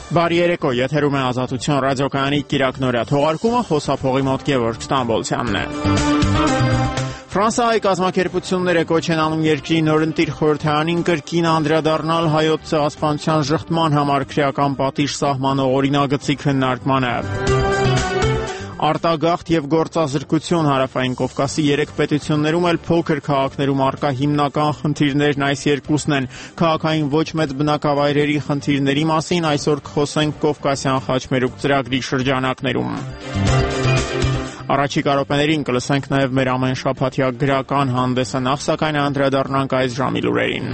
Բարի երեկո, եթերում է Ազատություն ռադիոկայանի կիրակնօրյա թողարկումը, խոսափողի մոտ Գևորգ Ստամբոլցյանն է։ Ֆրանսիայի կազմակերպությունները կոչ են անում երկրի նորընտիր խորհրդարանին կրկին անդրադառնալ հայոց ցեղասպանության ժխտման համար քրեական պատիժ սահմանող օրինագծի քննարկմանը։ Արտագաղթ եւ գործազրկություն Հարավային Կովկասի 3 պետություններում էլ փոքր քաղաքներում առկա հիմնական խնդիրներն այս երկուսն են։ Քաղաքային ոչ մեծ բնակավայրերի խնդիրների մասին այսօր կխոսենք Կովկասյան խաչմերուկ ծրագրի շրջանակներում։ Առաջիկա րոպեներին կլսենք նաև մեր ամեն շաբաթյա գրական հանդեսը, նախ սակայն անդրադառնանք այս ժամի լուրերին։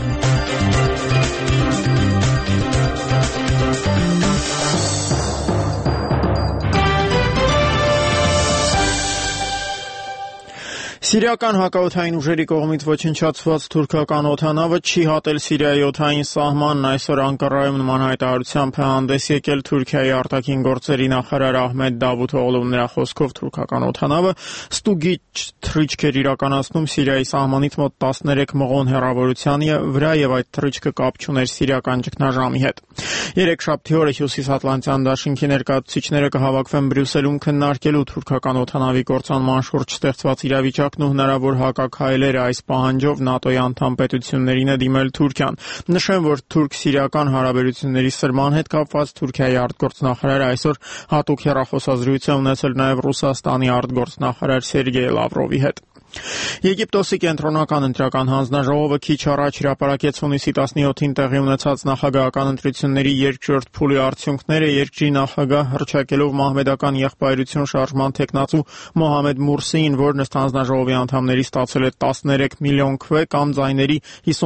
Սիրիական հակաօդային ուժերի կողմից ոչնչացված թուրքական օդանավը չի հատել Սիրիայի օդային սահմանն, այսօր Անկարայում նման հայտարարությամբ է հանդես եկել Թուրքիայի արտաքին գործերի նախարար Ահմեդ Դավութօղլուն։ Նրա խոսքով թուրքական օդանավը ստուգիչ թռիչք էր իրականացնում Սիրիայի սահմանից մոտ 13 մղոն հեռավորության վրա եւ այդ թռիչքը կապ չուներ սիրիական ճգնաժամի հետ։ Երեքշաբթի օրը Հյուսիսատլանտյան դաշինքի ներկայացուցիչները կհավաքվեն Բրյուսելում քննարկելու թուրքական օդանավի կործանման շուրջ ստեղծված իրավիճակն ու հնարավոր հակաքայլերը այս պահանջով ՆԱՏՕ-ի անդամ պետություններին է դիմել Թուրքիան։ Նշեմ, որ թուրք-սիրիական հարաբերությունների սրման հետ կապված Թուրքիայի արտգործնախարարը այսօր հատուկ հեռախոսազրույց է ունեցել նաև Ռուսաստանի արտգործնախարար Սերգեյ Լավրովի հետ։ Եգիպտոսի կենտրոնական ընտրական հանձնաժողովը քիչ առաջ հրապարակեց հունիսի 17-ին տեղի ունեցած նախագահական ընտրությունների երկրորդ փուլի արդյունքները, երկրի նախագահ հռչակելով մահմեդական եղբայրություն շարժման թեկնածու Մոհամեդ Մուրսիին, որն ըստ հանձնաժողովի անդամների ստացել է 13 միլիոն քվե կամ ձայների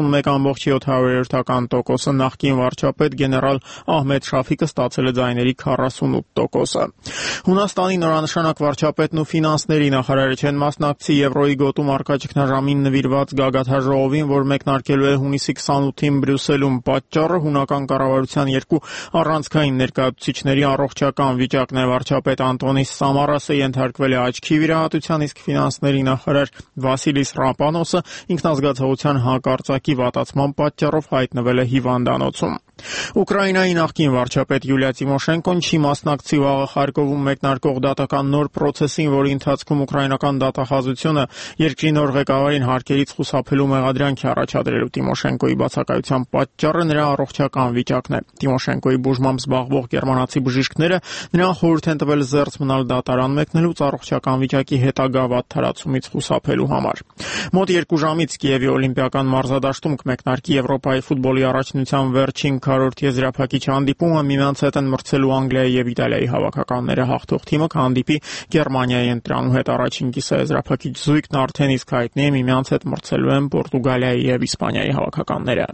51.7%, նախկին վարչապետ գեներալ Ահմեդ Շաֆիկը ստացել է ձայների 48%։ Հունաստանի նորանշանակ վարչապետն ու ֆինանսների նախարարը չեն մասնակցի Եվրոյի գոտում առկա ճգնաժամին նվիրված գագաթաժողովին, որ մեկնարկելու է հունիսի 28-ին Բրյուսելում։ Պատճառը հունական կառավարության երկու առանցքային ներկայացուցիչների առողջական վիճակն է։ Վարչապետ Անտոնիս Սամարասը ենթարկվել է աչքի վիրահատության, իսկ ֆինանսների նախարար Վասիլիս Ռապանոսը ինքնազգացողության հակարծակի վատացման պատճառով հայտնվել է հիվանդանոցում։ Ուկրաինայի նախկին վարչապետ Յուլիա Տիմոշենկոն չի մասնակցի վաղը Խարկովում մեկնարկող դատական նոր պրոցեսին, որի ընթացքում ուկրաինական դատախազությունը երկրի նոր ղեկավարին հարկերից խուսափելու մեղադրանք է առաջադրելու։ Տիմոշենկոյի բացակայության պատճառը նրա առողջական վիճակն է։ Տիմոշենկոյի բուժմամբ զբաղվող գերմանացի բժիշկները նրան խորհուրդ են տվել զերծ մնալ դատարան մեկնելուց առողջական վիճակի հետագա վատ թարացումից խուսափելու համար։ Մոտ 2 ժամից Կիևի օլիմպիական մարզադաշտում կմեկնարկի Եվրոպայի ֆուտբոլի առաջնության վերջին քառորդ եզրափակիչ հանդիպումը, միմյանց հետ են մրցելու Անգլիայի եւ Իտալիայի հավաքականները։ Հաղթող թիմը կհանդիպի Գերմանիայի ընտրանու հետ։ Առաջին կիսաեզրափակիչ զույգն արդեն իսկ հայտնի է, միմյանց հետ մրցելու են Պորտուգալիայի եւ Իսպանիայի հավաքականները։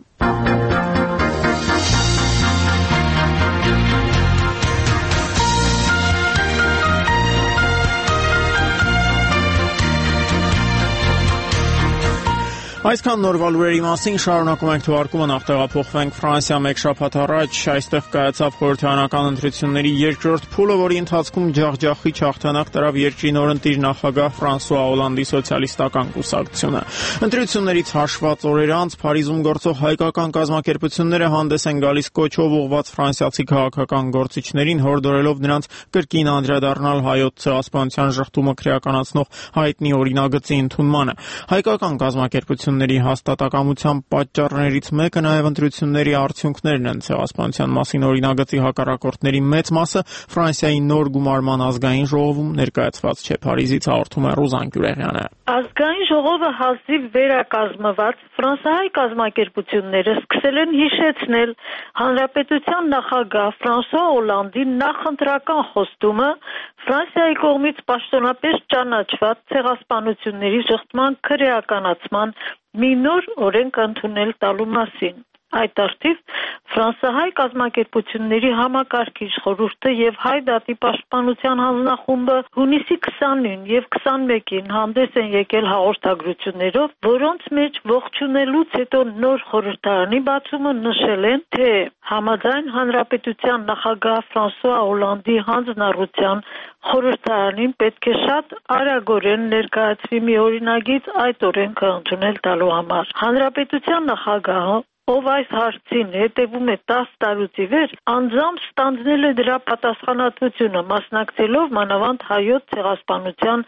Այսքան նորվա լուրերի մասին, շարունակում ենք թողարկումը, նախ տեղափոխվենք Ֆրանսիա։ Մեկ շաբաթ առաջ այստեղ կայացավ խորհրդարանական ընտրությունների երկրորդ փուլը, որի ընթացքում ջախջախիչ հաղթանակ տարավ երկրի նորընտիր նախագահ Ֆրանսուଆ Օլանդի սոցիալիստական կուսակցությունը։ Ընտրություններից հաշված օրեր անց Փարիզում գործող հայկական կազմակերպությունները հանդես են գալիս կոչով ուղղված ֆրանսիացի քաղաքական գործիչներին, հորդորելով նրանց կրկին անդրադառնալ հայոց ցեղասպանության ժխտումը քրեականացնող հայտնի օրինագծի ընդունմանը։ Հայկական կազմակերպությունների հաստատակամության պատճառներից մեկը նաև ընտրությունների արդյունքներն են։ Ցեղասպանության մասին օրինագծի հակառակորդների մեծ մասը Ֆրանսիայի նոր գումարման ազգային ժողովում ներկայացված չէ։ Փարիզից հաղորդում է Ռուզան Գյուրեղյանը։ Ազգային ժողովը հազիվ վերակազմված ֆրանսիայի կազմակերպությունները սկսել են հիշեցնել հանրապետության նախագահ Ֆրանսուଆ Օլանդի նախընտրական խոստումը Ֆրանսիայի կողմից պաշտոնապես ճանաչված ցեղասպանությունների ժխտման քրեականացման մի նոր օրենք ընդունել տալու մասին։ Այդ արդիվ ֆրանսահայ կազմակերպությունների համակարգիչ խորհուրդը եւ Հայ դատի պաշտպանության հանձնախումբը հունիսի 20-ին եւ 21-ին հանդես են եկել հաղորդագրություններով, որոնց մեջ ողջունելուց հետո նոր խորհրդարանի բացումը նշել են, թե համաձայն հանրապետության նախագահ Ֆրանսուଆ Օլանդի հանձնառության խորհրդարանին պետք է շատ արագորեն ներկայացվի մի օրինագիծ այդ օրենքը ընդունել տալու համար։ Հանրապետության նախագահը ով այս հարցին հետևում է 10 տարուց ի վեր, անձամբ ստանձնել է դրա պատասխանատվությունը, մասնակցելով մանավանդ հայոց ցեղասպանության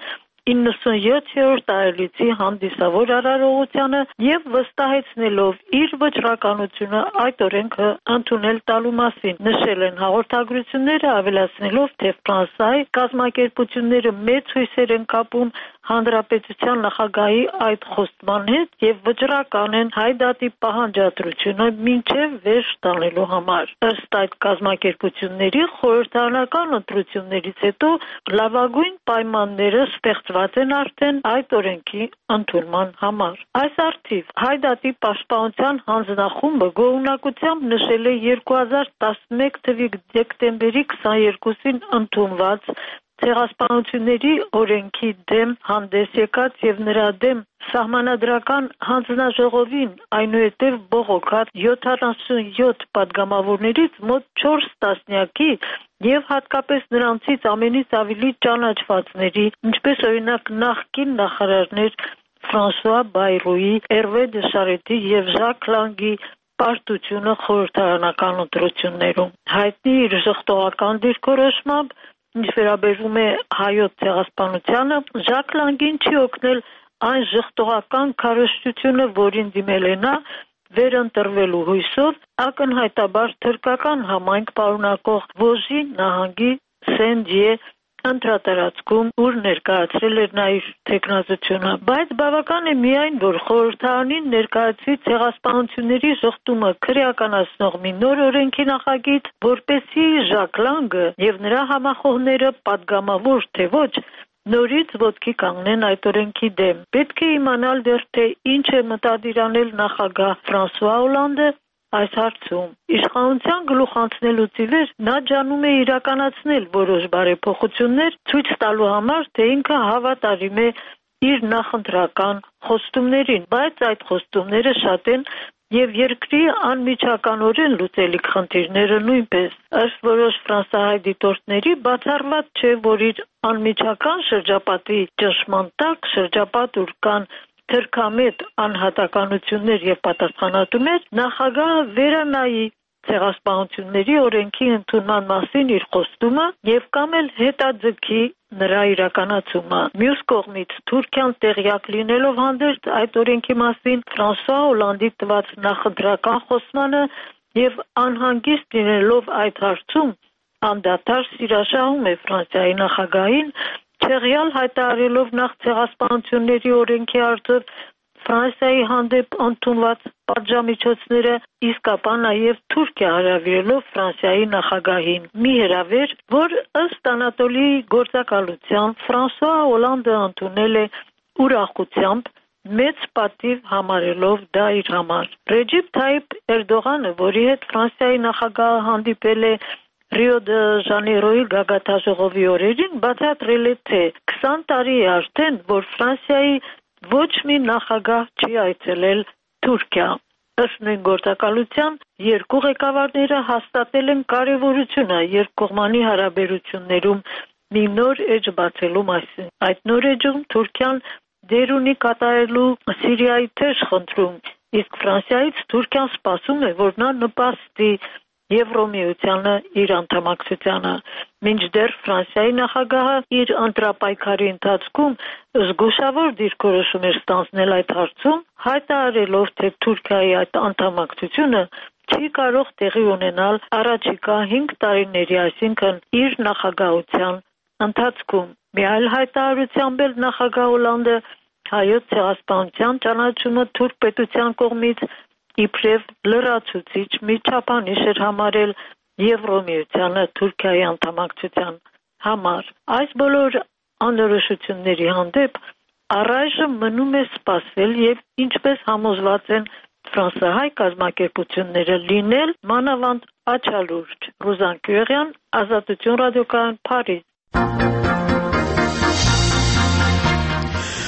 97-րդ տարելիցի հանդիսավոր արարողությանը եւ վստահեցնելով իր վճռականությունը այդ օրենքը ընդունել տալու մասին, նշել են հաղորդագրությունները, ավելացնելով, թե Ֆրանսիայի կազմակերպությունները մեծ հույսեր են կապում հանրապետության նախագահի այդ խոստման հետ եւ վճռական են հայ դատի պահանջատրությունը մինչեւ վերջ տանելու համար։ Ըստ այդ կազմակերպությունների խորհրդարանական ընտրություններից հետո լավագույն պայմանները ստեղծված են արդեն այդ օրենքի ընդունման համար։ Այս առթիվ հայ դատի պաշտպանության հանձնախումբը գոհունակությամբ նշել է 2011 թվականի դեկտեմբերի 22-ին ընդունված ցեղասպանությունների օրենքի դեմ հանդես եկած եւ նրա դեմ սահմանադրական հանձնաժողովին այնուհետև բողոքած 77 падգամավորներից մոտ 4 տասնյակի եւ հատկապես նրանցից ամենից ավելի ճանաչվածների, ինչպես օրինակ նախկին նախարարներ Ֆրանսուଆ Բայրոյի, Էրվե դե Շարետի եւ Ժակ Լանգի պարտությունը խորհրդարանական ընտրություններում։ Հայտնի իր ժխտողական դիրքորոշմամբ ինչ վերաբերում է հայոց ցեղասպանությանը, Ժակ Լանգին չի օգնել այն ժխտողական քարոզչությունը, որին դիմել է նա վերընտրվելու հույսով ակնհայտաբար թուրքական համայնք պարունակող Վոժի նահանգի Սեն-Դիե ընտրատարածքում, ուր ներկայացրել էր նա իր թեկնածությունը։ Բայց բավական է միայն, որ խորհրդարանին ներկայացվի ցեղասպանությունների ժխտումը քրեականացնող մի նոր օրենքի նախագիծ, որպեսզի Ժակ Լանգը եւ նրա համախոհները պատգամավոր թե ոչ նորից ոտքի կանգնեն այդ օրենքի դեմ։ Պետք է իմանալ դեռ, թե ինչ է մտադիր անել նախագահ Ֆրանսուଆ Օլանդը այս հարցում։ Իշխանության գլուխ անցնելուց ի վեր նա ջանում է իրականացնել որոշ բարեփոխություններ, ցույց տալու համար, թե ինքը հավատարիմ է իր նախընտրական խոստումներին, բայց այդ խոստումները շատ են եւ երկրի անմիջականորեն լուծելիք խնդիրները նույնպես։ Ըստ որոշ ֆրանսահայ դիտորդների բացառված չէ, որ իր անմիջական շրջապատի ճնշման տակ շրջապատ ուր կան թրքամետ անհատականություններ եւ պատասխանատուներ, նախագահը վերանայի ցեղասպանությունների օրենքի ընդունման մասին իր խոստումը եւ կամ էլ հետաձգի նրա իրականացումը։ Մյուս կողմից Թուրքիան տեղյակ լինելով հանդերձ այդ օրենքի մասին Ֆրանսուଆ Օլանդի տված նախընտրական խոստմանը եւ անհանգիստ լինելով այդ հարցում անդադար սիրաշահում է Ֆրանսիայի նախագահին, չեղյալ հայտարարելով նախ ցեղասպանությունների օրենքի արդյոք Ֆրանսիայի հանդեպ ընդունված պատժամիջոցները, իսկ ապա նաև Թուրքիա հրավիրելով Ֆրանսիայի նախագահին։ Մի հրավեր, որ ըստ Անատոլիի գործակալության Ֆրանսուଆ Օլանդը ընդունել է ուրախությամբ, մեծ պատիվ համարելով դա իր համար։ Ռեջիպ Թայիպ Էրդողանը, որի հետ Ֆրանսիայի նախագահը հանդիպել է Ռիո դե Ժանեյրոյի գագաթաժողովի օրերին, բացատրել է, թե 20 տարի է արդեն, որ Ֆրանսիայի ոչ մի նախագահ չի այցելել Թուրքիա։ Ըստ նույն գործակալության երկու ղեկավարները հաստատել են կարևորությունը երկկողմանի հարաբերություններում մի նոր էջ բացելու մասին։ Այդ նոր էջում Թուրքիան դեր ունի կատարելու Սիրիայի թեժ խնդրում, իսկ Ֆրանսիայից Թուրքիան սպասում է, որ նա նպաստի Եվրոմիությանը իր անդամակցությանը։ Մինչդեռ Ֆրանսիայի նախագահը իր ընտրապայքարի ընթացքում զգուշավոր դիրքորոշում էր ստանձնել այդ հարցում, հայտարարելով, թե Թուրքիայի այդ անդամակցությունը չի կարող տեղի ունենալ առաջիկա 5 տարիների, այսինքն իր նախագահության ընթացքում։ Մի այլ հայտարարությամբ էլ նախագահ Օլանդը հայոց ցեղասպանության ճանաչումը թուրք պետության կողմից իբրև լրացուցիչ միջապանիշ էր համարել Եվրոմիությանը Թուրքիայի անդամակցության համար։ Այս բոլոր անորոշությունների հանդեպ առայժմ մնում է սպասել եւ ինչպես համոզված են ֆրանսահայ կազմակերպությունները լինել մանավանդ աչալուրջ։ Ռուզան Կյուերյան, Ազատություն ռադիոկայան, Փարիզ։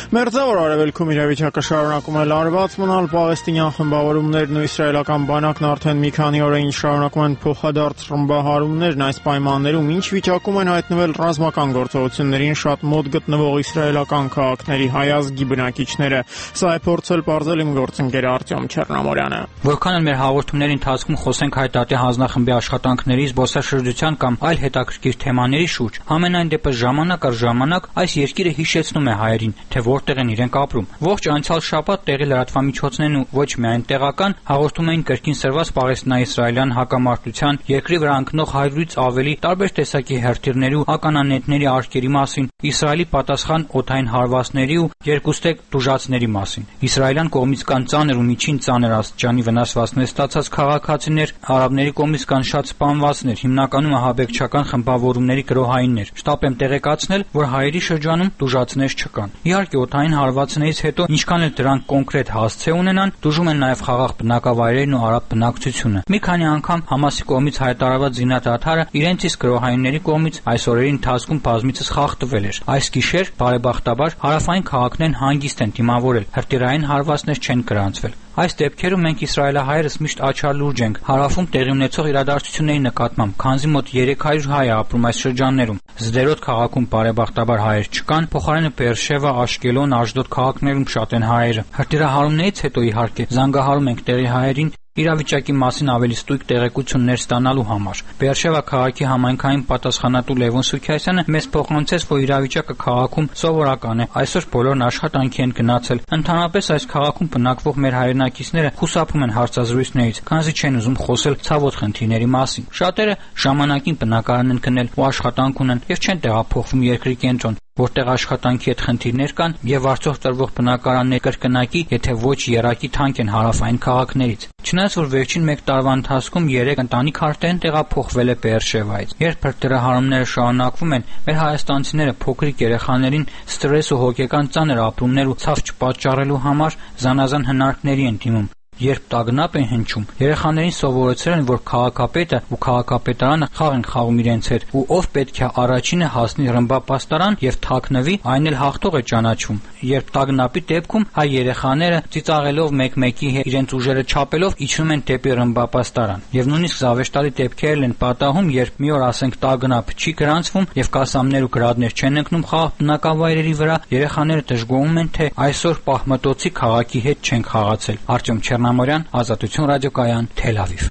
Մերձավոր Արևելքում իրավիճակը շարունակում է լարված մնալ, պաղեստինյան խմբավորումներն ու իսրայելական բանակն արդեն մի քանի օր ինչ շարունակում են փոխադարձ ռմբահարումներն այս պայմաններում, ինչ վիճակում են հայտնվել ռազմական գործողություններին շատ մոտ գտնվող իսրայելական քաղաքների հայ ազգի բնակիչները։ Սա է փորձել պարզել իմ գործընկեր Արտյոմ Չեռնամորյանը։ Որքան էլ մեր հաղորդումների ընթացքում խոսենք հայտարարի հանձնախմբի աշխատանքների, զբոսաշրջության կամ այլ հետաքրքիր թեմաների շուրջ, համենայն դեպս ժամանակ առ ժամանակ այս երկիրը հիշեցնում է հայերին, թե որտեղ են իրենք ապրում։ Ողջ անցյալ շաբաթ տեղի լրատվամիջոցներն ու ոչ միայն տեղական հաղորդում էին կրկին սրված պաղեստինա-իսրայելյան հակամարտության, երկրի վրա ընկնող 100-ից ավելի տարբեր տեսակի հրթիռների ու ականանետների արկերի մասին, Իսրայելի պատասխան օդային հարվածների ու երկուստեք տուժածների մասին։ Իսրայելյան կողմից կան ծանր ու միջին ծանր աստիճանի վնասվածքներ ստացած քաղաքացիներ, արաբների կողմից կան շատ սպանվածներ, հիմնականում ահաբեկչական խմբավորումների գրոհայիններ։ Շտապ եմ տեղեկացնել, որ հայերի շրջանում տուժածներ չկան։ Իհարկե, օդային հարվածներից հետո, ինչքան էլ դրանք կոնկրետ հասցե ունենան, տուժում են նաև խաղաղ բնակավայրերն ու արաբ բնակչությունը։ Մի քանի անգամ Համասի կողմից հայտարարված զինադադարը իրենց իսկ գրոհայինների կողմից այս օրերի ընթացքում բազմիցս խախտվել էր։ Այս գիշեր, բարեբախտաբար, հարավային քաղաքներն հանգիստ են դիմավորել, հրթիռային հարվածներ չեն գրանցվել։ Այս դեպքերում մենք իսրայելահայերս միշտ աչալուրջ ենք հարավում տեղի ունեցող իրադարձությունների նկատմամբ, քանզի մոտ 300 հայ է ապրում այս շրջաններում։ Սդերոտ քաղաքում բարեբախտաբար հայեր չկան, փոխարենը Բերշևա, Աշկելոն, Աշդոդ քաղաքներում շատ են հայերը։ Հրթիռահարումներից հետո իհարկե զանգահարում ենք տեղի հայերին իրավիճակի մասին ավելի ստույգ տեղեկություններ ստանալու համար։ Բերշևա քաղաքի համայնքային պատասխանատու Լևոն Սուքիասյանը մեզ փոխանցեց, որ իրավիճակը քաղաքում սովորական է։ Այսօր բոլորն աշխատանքի են գնացել։ Ընդհանրապես այս քաղաքում բնակվող մեր հայրենակիցները խուսափում են հարցազրույցներից, քանզի չեն ուզում խոսել ցավոտ խնդիրների մասին։ Շատերը ժամանակին բնակարան են գնել ու աշխատանք ունեն եւ չեն տեղափոխվում երկրի կենտրոն, որտեղ աշխատանքի հետ խնդիրներ կան եւ արդյոք տրվող բնակարաններ կրկնակի, եթե ոչ եռակի թանկ են հարավային քաղաքներից։ Չնայած որ վերջին 1 տարվա ընթացքում 3 ընտանիք արդեն տեղափոխվել է Բերշևայից։ Երբ հրթիռահարումները շարունակվում են, մեր հայաստանցիները փոքրիկ երեխաներին ստրես ու հոգեկան ծանր ապրումներ ու ցավ չպատճառելու համար զանազան հնարքների են դիմում։ Երբ տագնապ են հնչում, երեխաներին սովորեցրել են, որ քաղաքապետը ու քաղաքապետարանը խաղ են խաղում իրենց հետ, ու ով պետք է առաջինը հասնի ռմբապաստարան եւ թաքնվի, այն էլ հաղթող է ճանաչվում։ Երբ տագնապի դեպքում հայ երեխաները ծիծաղելով մեկ-մեկի հետ իրենց ուժերը չափելով իջնում են դեպի ռմբապաստարան։ Եվ նույնիսկ զավեշտալի դեպքերն են պատահում, երբ մի օր ասենք տագնապ չի գրանցվում եւ կասամներ ու գրադներ չեն ընկնում խաղաղ բնակավայրերի վրա, երեխաները դժգոհում են, թե այսօր պահմտոցի քաղաքի հետ չեն խաղացել։ Արտյոմ Չեռնամորյան, Ազատություն ռադիոկայան, Թել Ավիվ։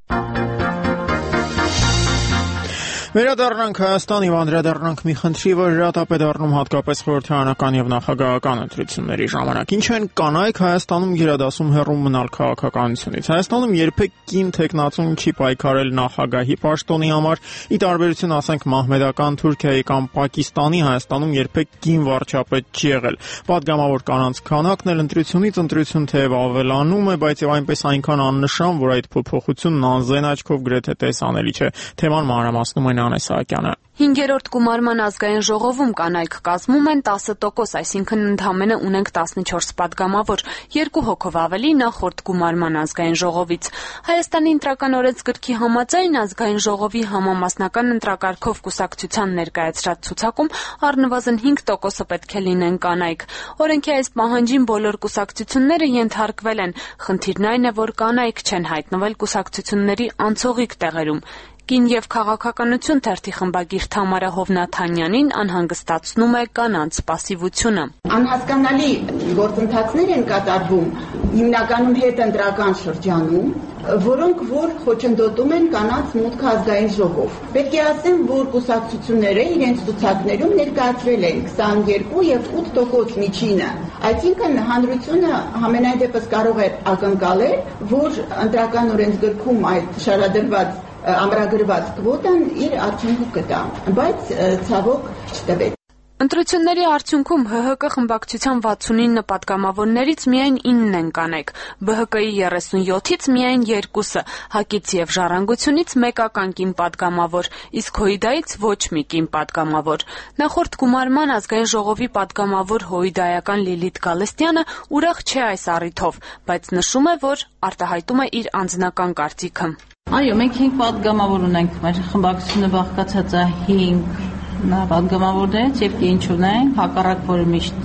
Վերադառնանք Հայաստան եւ անդրադառնանք մի խնդրի, որ հրատապ է դառնում հատկապես խորհրդարանական եւ նախագահական ընտրությունների ժամանակ։ Ինչ են կանայք Հայաստանում գերադասում հեռու մնալ քաղաքականությունից։ Հայաստանում երբեք կին տեխնացուն չի պայքարել նախագահի պաշտոնի համար, ի տարբերություն ասենք մահմեդական Թուրքիայի կամ Պակիստանի, Հայաստանում երբեք կին վարչապետ չի եղել։ Պատգամավոր կանանց քանակն էլ ընտրությունից ընտրություն թեև ավելանում է, բայց եւ այնպես այնքան աննշան, որ այդ փոփոխությունն անզեն աչքով գրեթե տեսանելի չէ։ Թեման մանրամասնում են Անես Սահակյանը։ 5-րդ գումարման ազգային ժողովում կանայք կազմում են 10%, այսինքն ընդամենը ունենք 14 պատգամավոր, 2 հոգով ավելի նախորդ գումարման ազգային ժողովից։ Հայաստանի ընտրական օրենսգրքի համաձայն ազգային ժողովի համամասնական ընտրակարգով կուսակցության ներկայացրած ցուցակում առնվազն 5% պետք է լինեն կանայք։ Օրենքի այս պահանջին բոլոր կուսակցությունները ենթարկվել են։ Խնդիրն այն է, որ կանայք չեն հայտնվել կուսակցությունների անցողիկ տեղերում։ Կին եւ քաղաքականություն թերթի խմբագիր Թամարա Հովնաթանյանին անհանգստացնում է կանանց պասիվությունը։ Անհասկանալի գործընթացներ են կատարվում հիմնականում հետընտրական շրջանում, որոնք որ խոչընդոտում են կանանց մուտքը ազգային ժողով։ Պետք է ասեմ, որ կուսակցությունները իրենց ցուցակներում ներկայացրել են 22 եւ 8% միջինը։ Այսինքն հանրությունը համենայն դեպս կարող է ակնկալել, որ ընտրական օրենսգրքում այդ շարադրված ամրագրված կվոտան իր արդյունքը կտա, բայց ցավոք չտվեց։ Ընտրությունների արդյունքում ՀՀԿ խմբակցության 69 պատգամավորներից միայն 9-ն են կանայք, ԲՀԿ-ի 37-ից միայն 2-ը, ՀԱԿ-ից եւ Ժառանգությունից մեկական կին պատգամավոր, իսկ ՀՅԴ-ից ոչ մի կին պատգամավոր։ Նախորդ գումարման ազգային ժողովի պատգամավոր հույդայական Լիլիթ Գալստյանը ուրախ չէ այս առիթով, բայց նշում է, որ արտահայտում է իր անձնական կարծիքը։ Այո, մենք 5 պատգամավոր ունենք, մեր խմբակցությունը բաղկացած է 5 պատգամավորներից եւ ինչ ունենք, հակառակ որ միշտ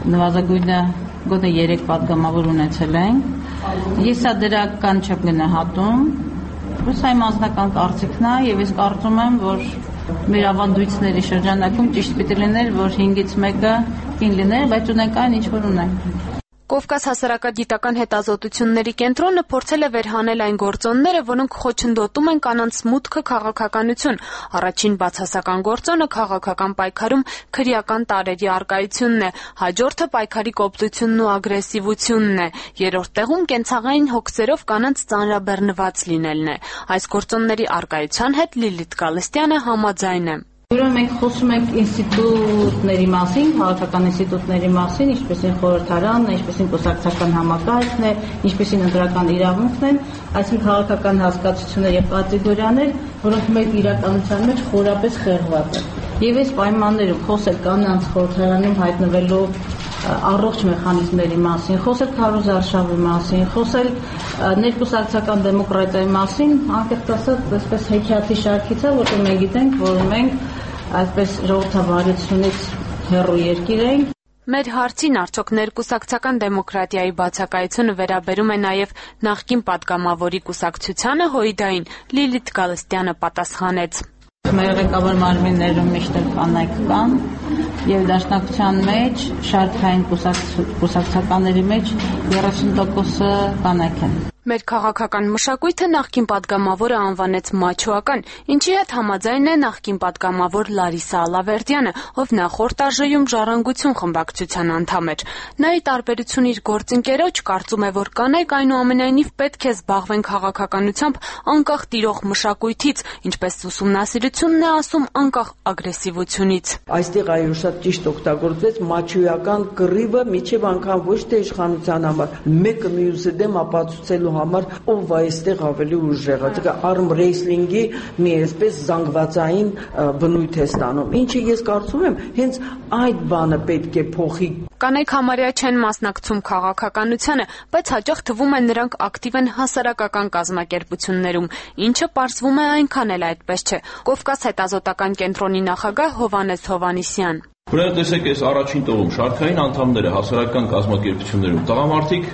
նվազագույնը գոնե 3 պատգամավոր ունեցել ենք։ Ես սա դրական չեմ գնահատում, բայց այն անձնական կարծիքն է եւ ես կարծում եմ, որ մեր ավանդույթների շրջանակում ճիշտ պիտի լիներ, որ 5-ից 1-ը կին լիներ, բայց ունենք այն, ինչ որ ունենք։ Կովկաս հասարակագիտական հետազոտությունների կենտրոնը փորձել է վերհանել այն գործոնները, որոնք խոչընդոտում են կանանց մուտքը քաղաքականություն։ Առաջին բացասական գործոնը քաղաքական պայքարում քրեական տարրերի առկայությունն է, հաջորդը պայքարի կոպտությունն ու ագրեսիվությունն է, երրորդ տեղում կենցաղային հոգսերով կանանց ծանրաբեռնված լինելն է։ Այս գործոնների առկայության հետ Լիլիթ Գալստյանը համաձայն է։ Ուրեմն մենք խոսում ենք ինստիտուտների մասին, քաղաքական ինստիտուտների մասին, ինչպեսին խորհրդարանն է, ինչպեսին կուսակցական համակարգն է, ինչպեսին ընտրական իրավունքն են, այսինքն քաղաքական հասկացություններ եւ կատեգորիաներ, որոնք մեր իրականության մեջ խորապես խեղված են։ Եվ այս պայմաններում խոսել կանանց խորհրդարանում հայտնվելու առողջ մեխանիզմների մասին, խոսել քարոզարշավի մասին, խոսել ներկուսակցական դեմոկրատիայի մասին, անկեղծ ասած, այսպես հեքիաթի շարքից է, որտեղ մենք գիտենք, որ մենք այսպես ժողովրդավարությունից հեռու երկիր ենք։ Մեր հարցին արդյոք ներկուսակցական դեմոկրատիայի բացակայությունը վերաբերում է նաև նախկին պատգամավորի կուսակցությանը հույդային, Լիլիթ Գալստյանը պատասխանեց։ Մեր ղեկավար մարմիններում միշտ կանայք կան եւ դաշնակցության մեջ շարքային կուսակցականների մեջ 30%-ը կանայք են։ Մեր քաղաքական մշակույթը նախկին պատգամավորը անվանեց մաչոական, ինչի հետ համաձայն է նախկին պատգամավոր Լարիսա Ալավերդյանը, ով նախորդ արժեյում ժառանգություն խմբակցության անդամ էր։ Նա ի տարբերություն իր գործընկերոջ կարծում է, որ կանայք այնուամենայնիվ պետք է զբաղվեն քաղաքականությամբ անկախ տիրող մշակույթից, ինչպես ուսումնասիրությունն է ասում, անկախ ագրեսիվությունից։ Այստեղ այո շատ ճիշտ օգտագործվեց մաչոյական կռիվը միջև անգամ ոչ թե իշխանության համար, մեկը մյուսի դեմ ապացուցելու համար ով այստեղ ավելի ուժեղ է, դե արմ ռեյսլինգի մի այսպես զանգվածային բնույթ է ստանում։ Ինչը ես կարծում եմ, հենց այդ բանը պետք է փոխի։ Կանայք համարյա չեն մասնակցում քաղաքականությանը, բայց հաճախ թվում է նրանք ակտիվ են հասարակական կազմակերպություններում, ինչը պարզվում է այնքան էլ այդպես չէ։ Կովկաս հետազոտական կենտրոնի նախագահ Հովհաննես Հովհաննիսյան։ Ուրեմն տեսեք, այս առաջին տողում շարքային անդամները հասարակական կազմակերպություններում տղամարդիկ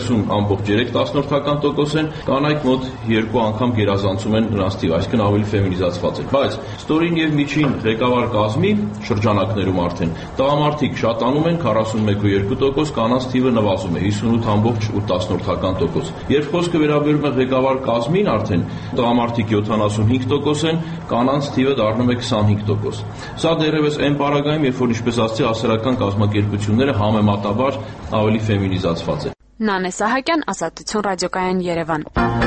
30.3% են, կանայք մոտ 2 անգամ գերազանցում են նրանց թիվը, այսինքն ավելի ֆեմինիզացված են։ Բայց ստորին եւ միջին ղեկավար կազմի շրջանակներում արդեն տղամարդիկ շատանում են 41.2%, կանանց թիվը նվազում է 58.8%։ Երբ խոսքը վերաբերում է ղեկավար կազմին, արդեն տղամարդիկ 75% են, կանանց թիվը դառնում է 25%։ Սա դեռևս այն պարագայում, երբ որ ինչպես ասացի, հասարակական կազմակերպությունները համեմատաբար ավելի ֆեմինիզացված են։ Նանե Սահակյան, Ազատություն ռադիոկայան, Երևան։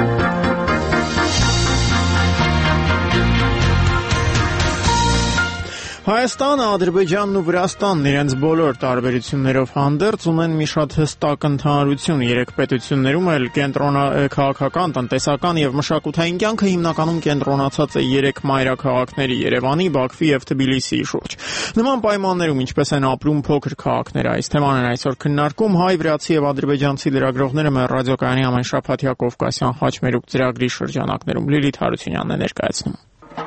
Հայաստանը, Ադրբեջանն ու Վրաստանն իրենց բոլոր տարբերություններով հանդերձ ունեն մի շատ հստակ ընդհանրություն։ Երեք պետություններում էլ քաղաքական, տնտեսական եւ մշակութային կյանքը հիմնականում կենտրոնացած է 3 մայրաքաղաքների՝ Երևանի, Բաքվի եւ Թբիլիսիի շուրջ։ Նման պայմաններում ինչպես են ապրում փոքր քաղաքները, այս թեման են այսօր քննարկում հայ, վրացի եւ ադրբեջանցի լրագրողները մեր ռադիոկայանի ամենշաբաթյա Կովկասյան խաչմերուկ ծրագրի շրջանակներում։ Լիլիթ Հարությունյանն է ներկայացնում։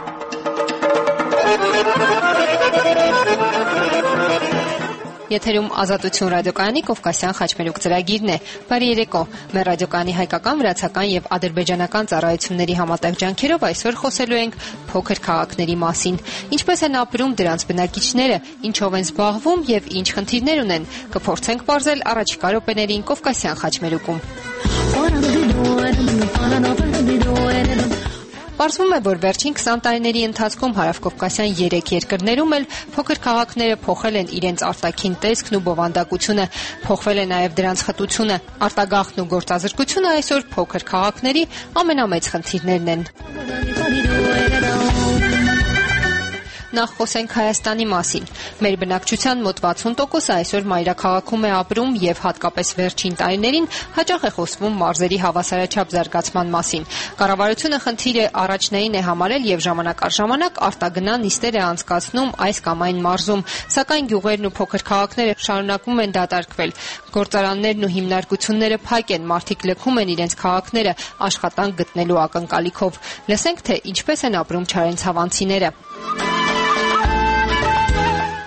Եթերում Ազատություն ռադիոկայանի Կովկասյան խաչմերուկ ծրագիրն է։ Բարի երեկո։ Մեր ռադիոկայանի հայկական, վրացական եւ ադրբեջանական ծառայությունների համատեղ ջանքերով այսօր խոսելու ենք փոքր քաղաքների մասին։ Ինչպես են ապրում դրանց բնակիչները, ինչով են զբաղվում եւ ինչ խնդիրներ ունեն, կփորձենք բարձել առաջիկա րոպեներին Կովկասյան խաչմերուկում։ Պարզվում է, որ վերջին 20 տարիների ընթացքում հարավկովկասյան 3 երկրներում էլ փոքր քաղաքները փոխել են իրենց արտաքին տեսքն ու բովանդակությունը, փոխվել է նաև դրանց խտությունը։ Արտագաղթն ու գործազրկությունը այսօր փոքր քաղաքների ամենամեծ խնդիրներն են։ Նախ խոսենք Հայաստանի մասին։ Մեր բնակչության մոտ 60%-ը այսօր մայրաքաղաքում է ապրում եւ հատկապես վերջին տարիներին հաճախ է խոսվում մարզերի հավասարաչափ զարգացման մասին։ Կառավարությունը խնդիրը առաջնային է համարել եւ ժամանակ առ ժամանակ արտագնա նիստեր է անցկացնում այս կամ այն մարզում, սակայն գյուղերն ու փոքր քաղաքները շարունակում են դատարկվել։ Գործարաններն ու հիմնարկությունները փակ են, մարդիկ լքում են իրենց քաղաքները աշխատանք գտնելու ակնկալիքով։ Լսենք, թե ինչպես են ապրում չարենցավանցիները։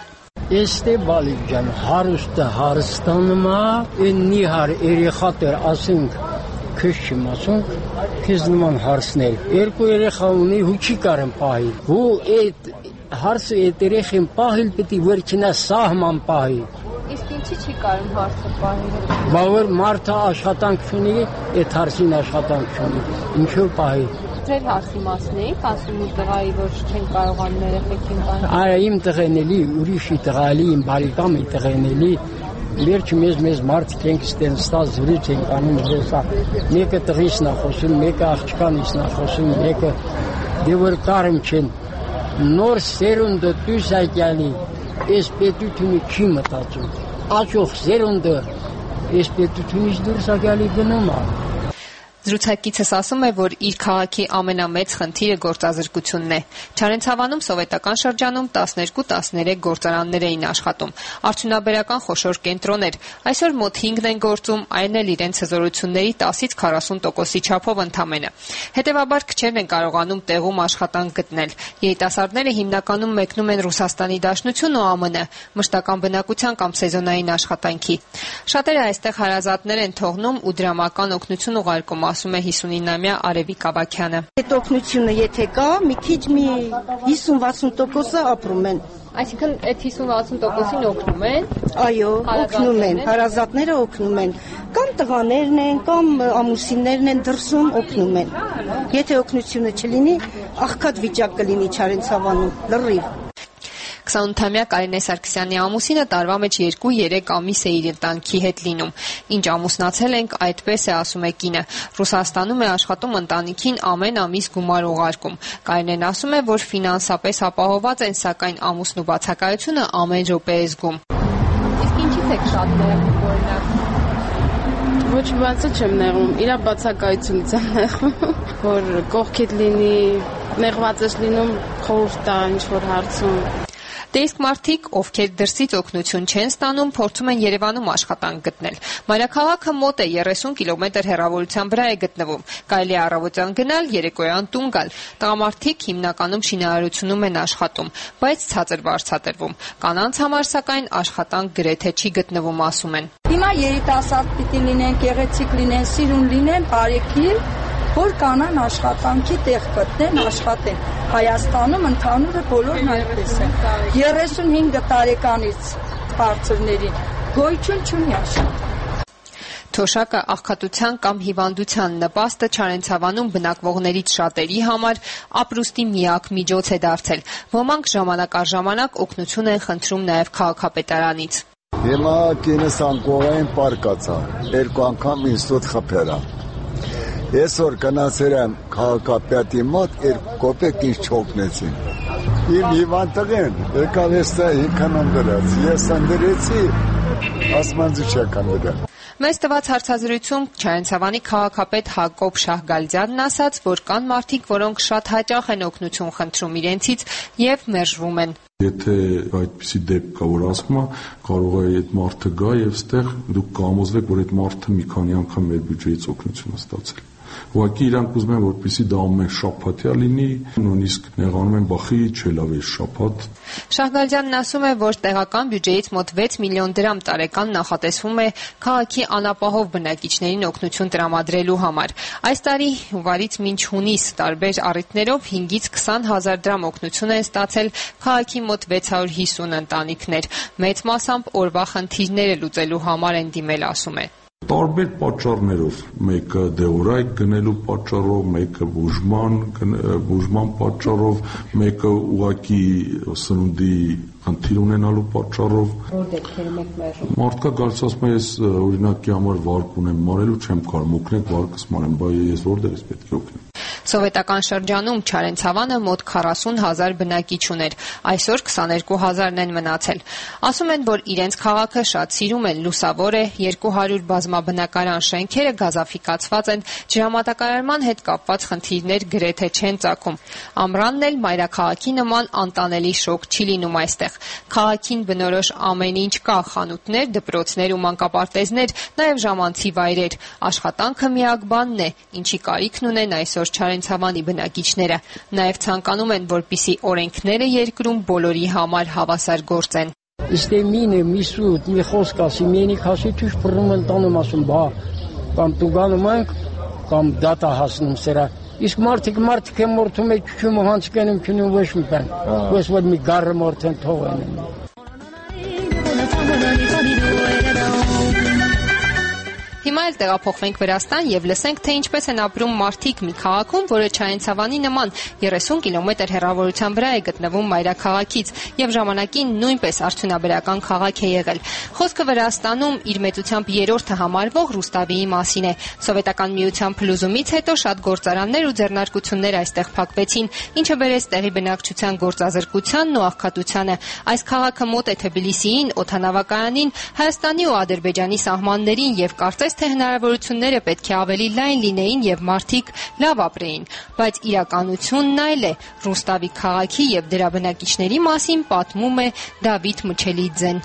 Este Բալիջան հարուստը հարստանում է, նիհար երեխատեր ասենք քեզ չեմ ասում, քեզ նման հարցնել։ Երկու երեխա ունի ու չի կարեմ պահի։ Ու այդ հարցը այդ երեխին պահել պետք է վերջինա սահման պահի։ Իսկ ինչի չի կարում հարցը պահել։ Բավար մարդը աշխատանք ունի, այդ հարցին աշխատանք ունի։ Ինչու պահի։ Ձեր հարցի մասն եք ասում ու տղայի, որ չեն կարողանում երեխեքին պահել։ Այո, իմ տղեների, ուրիշի տղալի, իմ բարեկամի տղեների, վերջ մեզ մարդիկ ենք ստեն ստաց զրույց ենք անում դեսա։ Մեկը տղիսն է խոսում, մեկը աղջկանից է խոսում, մեկը դե որ կարեմ չեն։ Նոր սերունդը դուսակյալի, այս պետությունը չի մտածում։ Աճող սերունդը այս պետությունից դուրս ակյալի գնում է։ Զրուցակիցս ասում է, որ իր քաղաքի ամենամեծ խնդիրը գործազրկությունն է։ Չարենցավանում սովետական շրջանում 12-13 գործարաններ էին աշխատում։ Արդյունաբերական խոշոր կենտրոն էր։ Այսօր մոտ 5-ն են գործում, այն էլ իրենց հզորությունների 10-ից 40%-ի չափով ընդամենը։ Հետևաբար քչերն են կարողանում տեղում աշխատանք գտնել։ Երիտասարդները հիմնականում մեկնում են Ռուսաստանի Դաշնություն ու ԱՄՆ, մշտական բնակության կամ սեզոնային աշխատանքի։ Շատերը այստեղ հարազատներ են թողնում ու դրամական օգնություն ուղարկում, ասում է 59-ամյա Արևիկ Ավագյանը։ Այդ օգնությունը եթե կա, մի քիչ 50-60% ապրում են։ Այսինքն այդ 50-60%-ին օգնում են։ Այո, օգնում են, հարազատները օգնում են, կամ տղաներն են, կամ ամուսիններն են դրսում օգնում են։ Եթե օգնությունը չլինի, աղքատ վիճակ կլինի Չարենցավանում, լրիվ։ 28-ամյա Կարինե Սարգսյանի ամուսինը տարվա մեջ 2-3 ամիս է իր ընտանիքի հետ լինում։ Ինչ ամուսնացել ենք, այդպես է, ասում է կինը։ Ռուսաստանում է աշխատում ընտանիքին ամեն ամիս գումար ուղարկում։ Կարինեն ասում է, որ ֆինանսապես ապահովված են, սակայն ամուսնու բացակայությունը ամեն րոպե է զգում։ Իսկ ինչից եք շատ նեղվում, օրինակ։ Ոչ բացը չեմ նեղվում, իրա բացակայությունից եմ նեղվում, որ կողքիդ լինի, նեղված ես լինում, խորհուրդ տա ինչ-որ հարցում։ Դե իսկ մարդիկ, ովքեր դրսից օգնություն չեն ստանում, փորձում են Երևանում աշխատանք գտնել։ Մայրաքաղաքը մոտ է 30 կիլոմետր հեռավորության վրա է գտնվում։ Կարելի է առավոտյան գնալ, երեկոյան տուն գալ։ Տղամարդիկ հիմնականում շինարարությունում են աշխատում, բայց ցածր վարձատրվում։ Կանանց համար սակայն աշխատանք գրեթե չի գտնվում, ասում են։ Հիմա երիտասարդ պիտի լինեն, գեղեցիկ լինեն, սիրուն լինեն, բարեկիր, որ կանան աշխատանքի տեղ գտնեն, աշխատեն։ Հայաստանում ընդհանուրը բոլորն այդպես են։ 35 տարեկանից բարձրներին գոյություն չունի աշխատանք։ Թոշակը աղքատության կամ հիվանդության նպաստը Չարենցավանում բնակվողներից շատերի համար ապրուստի միակ միջոց է դարձել։ Ոմանք ժամանակ առ ժամանակ օգնություն են խնդրում նաև քաղաքապետարանից։ Հիմա կինս անկողային պարկացա, 2 անգամ ինստուտ խփերա։ Այսօր գնացել եմ քաղաքապետի մոտ 2 կոպեկ ինձ չօգնեցին։ Իմ հիվանդ տղեն եկավ էստեղ ինքանոմ դրած, ես ընդրեցի, ասմանձու չեկան դրա։ Մեզ տված հարցազրույցում Չարենցավանի քաղաքապետ Հակոբ Շահգալդյանն ասաց, որ կան մարդիկ, որոնք շատ հաճախ են օգնություն խնդրում իրենցից եւ մերժվում են։ Եթե այդպիսի դեպք կա, որ ասում է, կարող է այդ մարդը գա եւ ստեղ դուք կհամոզվեք, որ այդ մարդը մի քանի անգամ մեր բյուջեից օգնություն է ստացել։ Ուղղակի իրանք ուզում են, որպեսզի դա ամեն շաբաթյա լինի, նույնիսկ նեղանում են բախի չելավ այս շաբաթ։ Շահգալդյանն ասում է, որ տեղական բյուջեից մոտ 6 միլիոն դրամ տարեկան նախատեսվում է քաղաքի անապահով բնակիչներին օգնություն տրամադրելու համար։ Այս տարի հունվարից մինչ հունիս տարբեր առիթներով 5-ից 20 հազար դրամ օգնություն են ստացել քաղաքի մոտ 650 ընտանիքներ։ Մեծ մասամբ օրվա խնդիրները լուծելու համար են դիմել, ասում է։ Տարբեր պատճառներով, մեկը դեորայք գնելու պատճառով, մեկը բուժման պատճառով, մեկը ուղղակի սնունդի խնդիր ունենալու պատճառով։ Որ դեպքերում եք մերժում։ Մարդկա գալիս ասում է, ես օրինակի համար վարկ ունեմ մարելու, չեմ կարող օգնել, վարկս մարեմ, բայց ես որտեղից պետք է օգնեմ։ Սովետական շրջանում Չարենցավանը մոտ 40 հազար բնակիչ ուներ, այսօր 22 հազարն են մնացել։ Ասում են, որ իրենց քաղաքը շատ սիրում են, լուսավոր է, 200 բազմաբնակարան շենքերը գազաֆիկացված են, ջրամատակարարման հետ կապված խնդիրներ գրեթե չեն ծագում։ Ամռանն էլ մայրաքաղաքի նման անտանելի շոկ չի լինում այստեղ։ Քաղաքին բնորոշ ամեն ինչ կա՝ խանութներ, դպրոցներ ու մանկապարտեզներ, նաև ժամանցի վայրեր։ Աշխատանքը միակ բանն է, ինչի կարիքն ունեն այսօր Չարենցավանի բնակիչները։ Նաև ցանկանում են, որպիսի օրենքները երկրում բոլորի համար հավասար գործեն։ Իսկ մինը միսուտ մի խոսք ասի, մենի քաշի թույլ բռնում են տանում ասում, բա կամ տուգանում ենք կամ դատա հասնում սրա։ Իսկ մարդիկ են մորթում է չում հանցկենում չնում ոչ մի բան։ Ոչ որ մի գառը մորթեն թողեն։ Հիմա էլ տեղափոխվենք Վրաստան եւ լսենք, թե ինչպես են ապրում մարդիկ մի քաղաքում, որը Չայենցավանի նման 30 կիլոմետր հեռավորության վրա է գտնվում մայրաքաղաքից եւ ժամանակին նույնպես արդյունաբերական քաղաք է եղել։ Խոսքը Վրաստանում իր մեծությամբ երրորդը համարվող Ռուստավիի մասին է։ Սովետական միության փլուզումից հետո շատ գործարաններ ու ձեռնարկություններ այստեղ փակվեցին, ինչը բերեց տեղի բնակչության գործազրկությանն ու աղքատությանը։ Այս քաղաքը մոտ է Թբիլիսիին, օդանավակայանին, Հայաստանի ու Ադրբեջանի սահմաններին եւ կարծես թե հնարավորությունները պետք է ավելի լայն լինեին եւ մարդիկ լավ ապրեին, բայց իրականությունն այլ է։ Ռուստավի քաղաքի եւ դրա բնակիչների մասին պատմում է Դավիթ Մչելիձեն։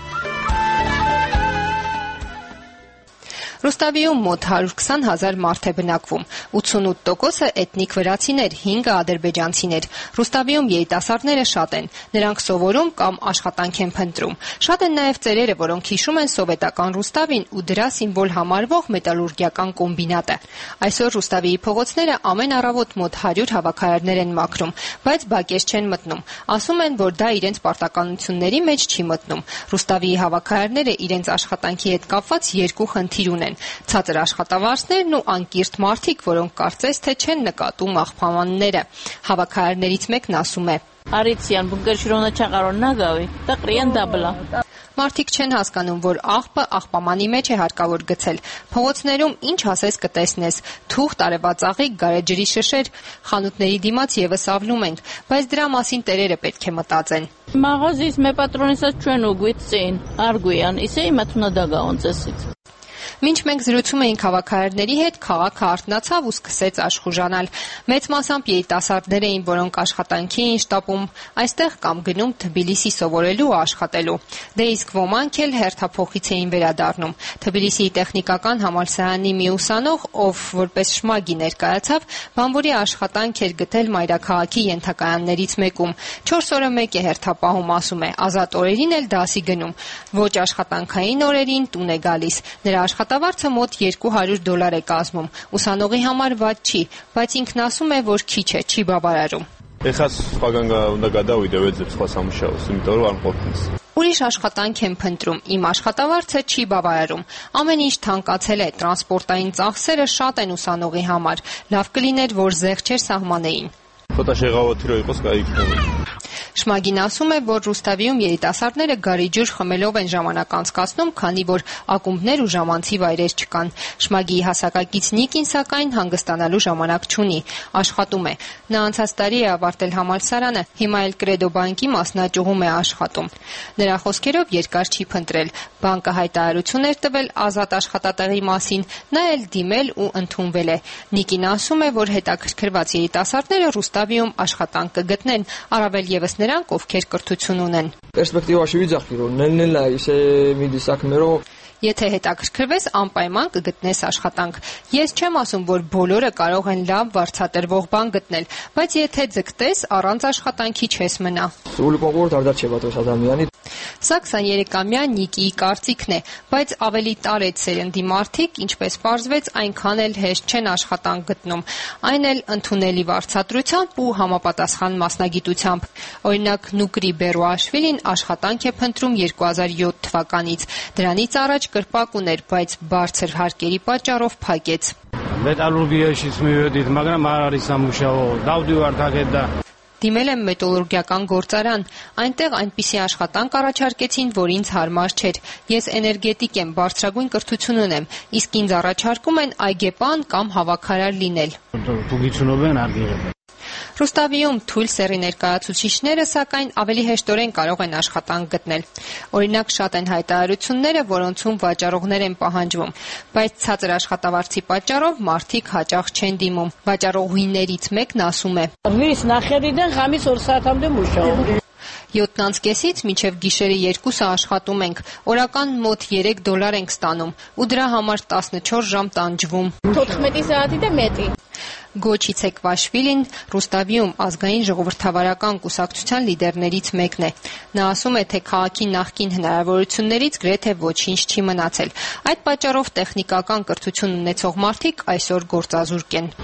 Ռուստավիում մոտ 120,000 մարդ է բնակվում, 88%-ը էթնիկ վրացիներ, 5-ը ադրբեջանցիներ։ Ռուստավիում երիտասարդները շատ են, նրանք սովորում կամ աշխատանք են փնտրում։ Շատ են նաև ծերերը, որոնք հիշում են սովետական Ռուստավին ու դրա սիմվոլ համարվող մետալուրգիական կոմբինատը։ Այսօր Ռուստավիի փողոցները ամեն առավոտ մոտ 100 հավաքարարներ են մաքրում, բայց բակես չեն մտնում։ Ասում են, որ դա իրենց պարտականությունների մեջ չի մտնում։ Ռուստավիի հավաքարարները իրենց աշխատանքի հետ կապված երկու խնդիր ունեն. ցածր աշխատավարձներն ու անկիրթ մարդիկ, որոնք կարծես թե չեն նկատում աղբամանները։ Հավաքարարներից մեկն ասում է. Արիցյան բունկերշրոնը չաղարոննա գավի, տყրիեն դաբլա։ Մարդիկ չեն հասկանում, որ աղբը աղբամանի մեջ է հարկավոր գցել։ Փողոցներում ինչ ասես կտեսնես՝ թուղթ, արևածաղիկ, գարեջրի շշեր, խանութների դիմաց եւս ավլում ենք, բայց դրա մասին տերերը պետք է մտածեն։ Մաղազից մե պատրոնիսած չեն ուգույցին, արգույան, իսե իմացունա դագաոնցեսից։ Մինչ մենք զրուցում էինք հավաքարարների հետ, քաղաքը արթնացավ ու սկսեց աշխուժանալ։ Մեծ մասամբ երիտասարդներ էին, որոնք աշխատանքի էին շտապում, այստեղ կամ գնում Թբիլիսի սովորելու ու աշխատելու։ Դե իսկ ոմանք էլ հերթափոխից էին վերադառնում։ Թբիլիսիի տեխնիկական համալսարանի մի ուսանող, ով որպես շմագի ներկայացավ, բանվորի աշխատանք էր գտել մայրաքաղաքի ենթակայաններից մեկում։ 4 օրը մեկ է հերթապահում, ասում է, ազատ օրերին էլ դասի գնում։ Ոչ աշխատանքային օրերին տուն է գալիս։ Նրա աշխատավարձը մոտ $200 է կազմում։ Ուսանողի համար վատ չի, բայց ինքն ասում է, որ քիչ է, չի բավարարում։ Ուրիշ աշխատանք եմ փնտրում, իմ աշխատավարձը չի բավարարում։ Ամեն ինչ թանկացել է, տրանսպորտային ծախսերը շատ են ուսանողի համար։ Լավ կլիներ, որ զեղչեր սահմանեին։ Շմագին ասում է, որ Ռուստավիում երիտասարդները գարիջուր խմելով են ժամանակ անցկացնում, քանի որ ակումբներ ու ժամանցի վայրեր չկան։ Շմագիի հասակակից Նիկին, սակայն, հանգստանալու ժամանակ չունի, աշխատում է։ Նա անցած տարի է ավարտել համալսարանը, հիմա էլ Կրեդո բանկի մասնաճյուղում է աշխատում։ Նրա խոսքերով երկար չի փնտրել։ Բանկը հայտարարություն էր տվել ազատ աշխատատեղի մասին, նա էլ դիմել ու ընդունվել է։ Նիկին ասում է, որ հետաքրքրված երիտասարդները Ռուստավիում աշխատանք կգտնեն, առավել եւս նրանք, ովքեր կրթություն ունեն։ Եթե հետաքրքրվես, անպայման կգտնես աշխատանք։ Ես չեմ ասում, որ բոլորը կարող են լավ վարձատրվող բան գտնել, բայց եթե ձգտես, առանց աշխատանքի չես մնա։ Սա 23-ամյա Նիկիի կարծիքն է, բայց ավելի տարեց սերնդի մարդիկ, ինչպես պարզվեց, այնքան էլ հեշտ չեն աշխատանք գտնում, այն էլ ընդունելի վարձատրությամբ ու համապատասխան մասնագիտությամբ։ Օրինակ Նուկրի Բերուաշվիլին աշխատանք է փնտրում 2007 թվականից։ Դրանից առաջ կրպակ ուներ, բայց բարձր հարկերի պատճառով փակեց։ Դիմել եմ մետալուրգիական գործարան, այնտեղ այնպիսի աշխատանք առաջարկեցին, որ ինձ հարմար չէր։ Ես էներգետիկ եմ, բարձրագույն կրթություն ունեմ, իսկ ինձ առաջարկում են այգեպան կամ հավաքարար լինել։ Ռուստավիում թույլ սեռի ներկայացուցիչները, սակայն, ավելի հեշտորեն կարող են աշխատանք գտնել։ Օրինակ, շատ են հայտարարությունները, որոնցում վաճառողներ են պահանջվում, բայց ցածր աշխատավարձի պատճառով մարդիկ հաճախ չեն դիմում։ Վաճառողուհիներից մեկն ասում է. 7:30-ից մինչև գիշերը 2-ը աշխատում ենք, օրական մոտ $3 ենք ստանում ու դրա համար 14 ժամ տանջվում։ Գոչիցեկվաշվիլին Ռուստավիում ազգային ժողովրդավարական կուսակցության լիդերներից մեկն է։ Նա ասում է, թե քաղաքի նախկին հնարավորություններից գրեթե ոչինչ չի մնացել։ Այդ պատճառով տեխնիկական կրթություն ունեցող մարդիկ այսօր գործազուրկ են։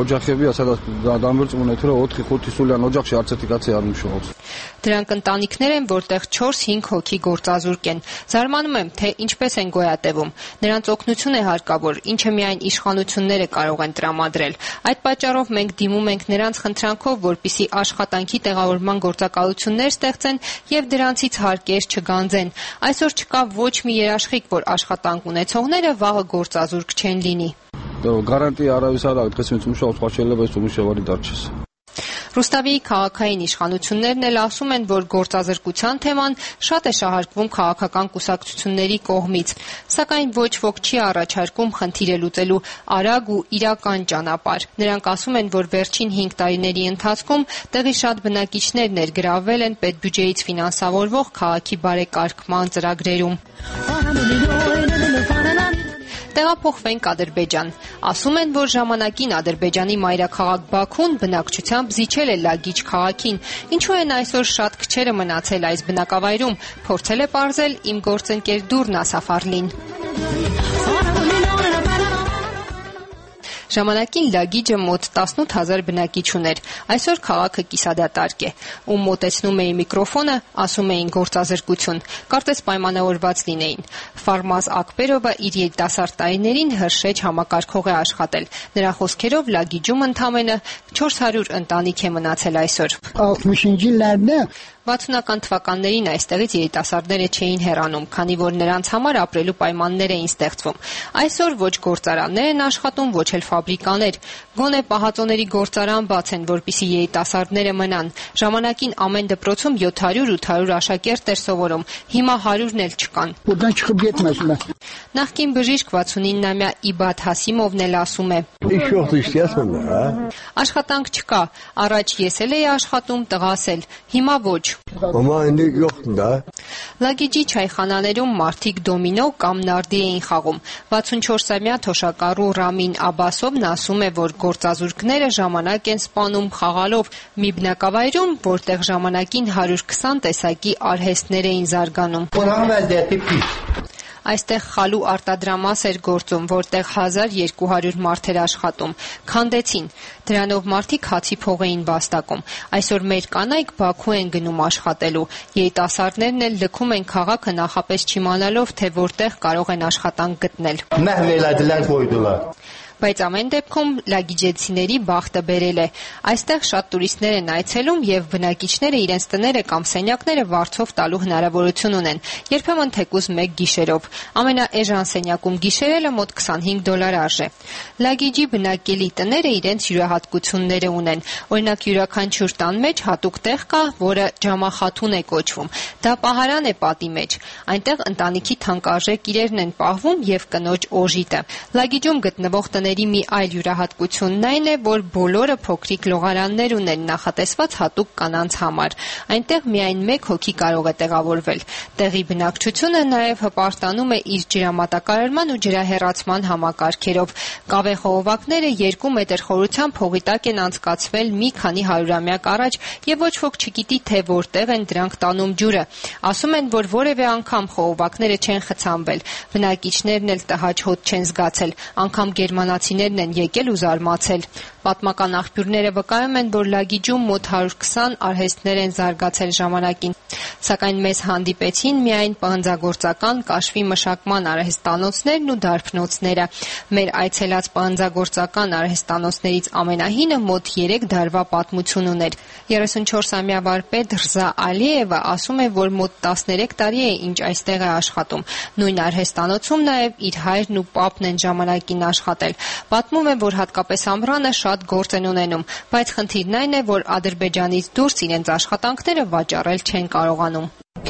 Դրանք ընտանիքներ են, որտեղ 4-5 հոգի գործազուրկ են։ Զարմանում եմ, թե ինչպես են գոյատևում։ Նրանց օգնություն է հարկավոր, ինչը միայն իշխանությունները կարող են տրամադրել։ Այդ պատճառով մենք դիմում ենք նրանց խնդրանքով, որպեսզի աշխատանքի տեղավորման գործակալություններ ստեղծեն եւ դրանցից հարկեր չգանձեն։ Այսօր չկա ոչ մի երաշխիք, որ աշխատանք ունեցողները վաղը գործազուրկ չեն լինի։ Ռուստավիի քաղաքային իշխանություններն էլ ասում են, որ գործազրկության թեման շատ է շահարկվում քաղաքական կուսակցությունների կողմից, սակայն ոչ ոք չի առաջարկում խնդիրը լուծելու արագ ու իրական ճանապարհ։ Նրանք ասում են, որ վերջին 5 տարիների ընթացքում տեղի շատ բնակիչներ ներգրավվել են պետբյուջեից ֆինանսավորվող քաղաքի բարեկարգման ծրագրերում։ Տեղափոխվենք Ադրբեջան։ Ասում են, որ ժամանակին Ադրբեջանի մայրաքաղաք Բաքուն բնակչությամբ զիջել է Լագիչ քաղաքին։ Ինչու են այսօր շատ քչերը մնացել այս բնակավայրում, փորձել է պարզել իմ գործընկեր Դուրնա Սաֆարլին։ Ժամանակին Լագիջը մոտ 18,000 բնակիչ ուներ։ Այսօր քաղաքը կիսադատարկ է։ Ում մոտեցնում էի միկրոֆոնը, ասում էին գործազրկություն, կարծես պայմանավորված լինեին։ Ֆարմազ Ակբերովը իր երիտասարդ տարիներին հրշեջ համակարգող է աշխատել։ Նրա խոսքերով Լագիջում ընդամենը 400 ընտանիք է մնացել այսօր։ 60-ական թվականներին այստեղից երիտասարդները չէին հեռանում, քանի որ նրանց համար ապրելու պայմաններ էին ստեղծվում։ Այսօր ոչ գործարաններ են աշխատում, ոչ էլ ֆաբրիկաներ։ Գոնե պահածոների գործարան բաց են, որպեսզի երիտասարդները մնան։ Ժամանակին ամեն դպրոցում 700-800 աշակերտ էր սովորում, հիմա 100-ն էլ չկան։ Նախկին բժիշկ 69-ամյա Իբադ Հասիմովն էլ ասում է. Աշխատանք չկա, առաջ ես էլ էի աշխատում, տղաս էլ, հիմա ոչ։ Լագիջի չայխանաներում մարդիկ դոմինո կամ նարդի էին խաղում։ 64-ամյա թոշակառու Ռամին Աբասովն ասում է, որ գործազուրկները ժամանակ են սպանում խաղալով մի բնակավայրում, որտեղ ժամանակին 120 տեսակի արհեստներ էին զարգանում։ Այստեղ խալու արտադրամաս էր գործում, որտեղ 1200 մարդ էր աշխատում։ Քանդեցին։ Դրանով մարդիկ հացի փող էին վաստակում։ Այսօր մեր կանայք Բաքու են գնում աշխատելու։ Երիտասարդներն էլ լքում են քաղաքը նախապես չիմանալով, թե որտեղ կարող են աշխատանք գտնել։ Բայց ամեն դեպքում լագիջեցիների բախտը բերել է։ Այստեղ շատ տուրիստներ են այցելում եւ բնակիչները իրենց տները կամ սենյակները վարձով տալու հնարավորություն ունեն, երբեմն թեկուզ մեկ գիշերով։ Ամենաէժան սենյակում գիշերելը մոտ $25 արժե։ Լագիջի բնակելի տները իրենց յուրահատկությունները ունեն։ Օրինակ յուրաքանչյուր տան մեջ հատուկ տեղ կա, որը ջամախաթուն է կոչվում։ Դա պահարան է պատի մեջ։ Այնտեղ ընտանիքի թանկարժեք իրերն են պահվում եւ կնոջ օժիտը։ Լագիջում գտնվող տների մի այլ յուրահատկությունն այն է, որ բոլորը փոքրիկ լողարաններ ունեն նախատեսված հատուկ կանանց համար։ Այնտեղ միայն 1 հոգի կարող է տեղավորվել։ Տեղի բնակչությունը նաև հպարտանում է իր ջրամատակարարման ու ջրահեռացման համակարգերով։ Կավե խողովակները 2 մետր խորությամբ հողի տակ են անցկացվել մի քանի հարյուրամյակ առաջ եւ ոչ ոք չգիտի, թե որտեղ են դրանք տանում ջուրը։ Ասում են, որ որևէ անգամ խողովակները չեն խցանվել։ Բնակիչներն էլ տհաճ հոտ չեն զգացել, անգամ գերմանացիներն են եկել ու զարմացել։ Պատմական աղբյուրները վկայում են, որ Լագիջում մոտ 120 արհեստներ են զարգացել ժամանակին, սակայն մեզ հանդիպեցին միայն պահանջագործական կաշվի մշակման արհեստանոցներն ու դարբնոցները։ Մեր այցելած պահանջագործական արհեստանոցներից ամենահինը մոտ 3 դարվա պատմություն ուներ։ 34-ամյա վարպետ Ռզա Ալիևը ասում է, որ մոտ 13 տարի է ինչ այստեղ է աշխատում։ Նույն արհեստանոցում նաև իր հայրն ու պապն են ժամանակին աշխատել։ Պատմում է, որ հատկապես ամռանը շատ գործ են ունենում, բայց խնդիրն այն է, որ Ադրբեջանից դուրս իրենց աշխատանքները վաճառել չեն կարողանում։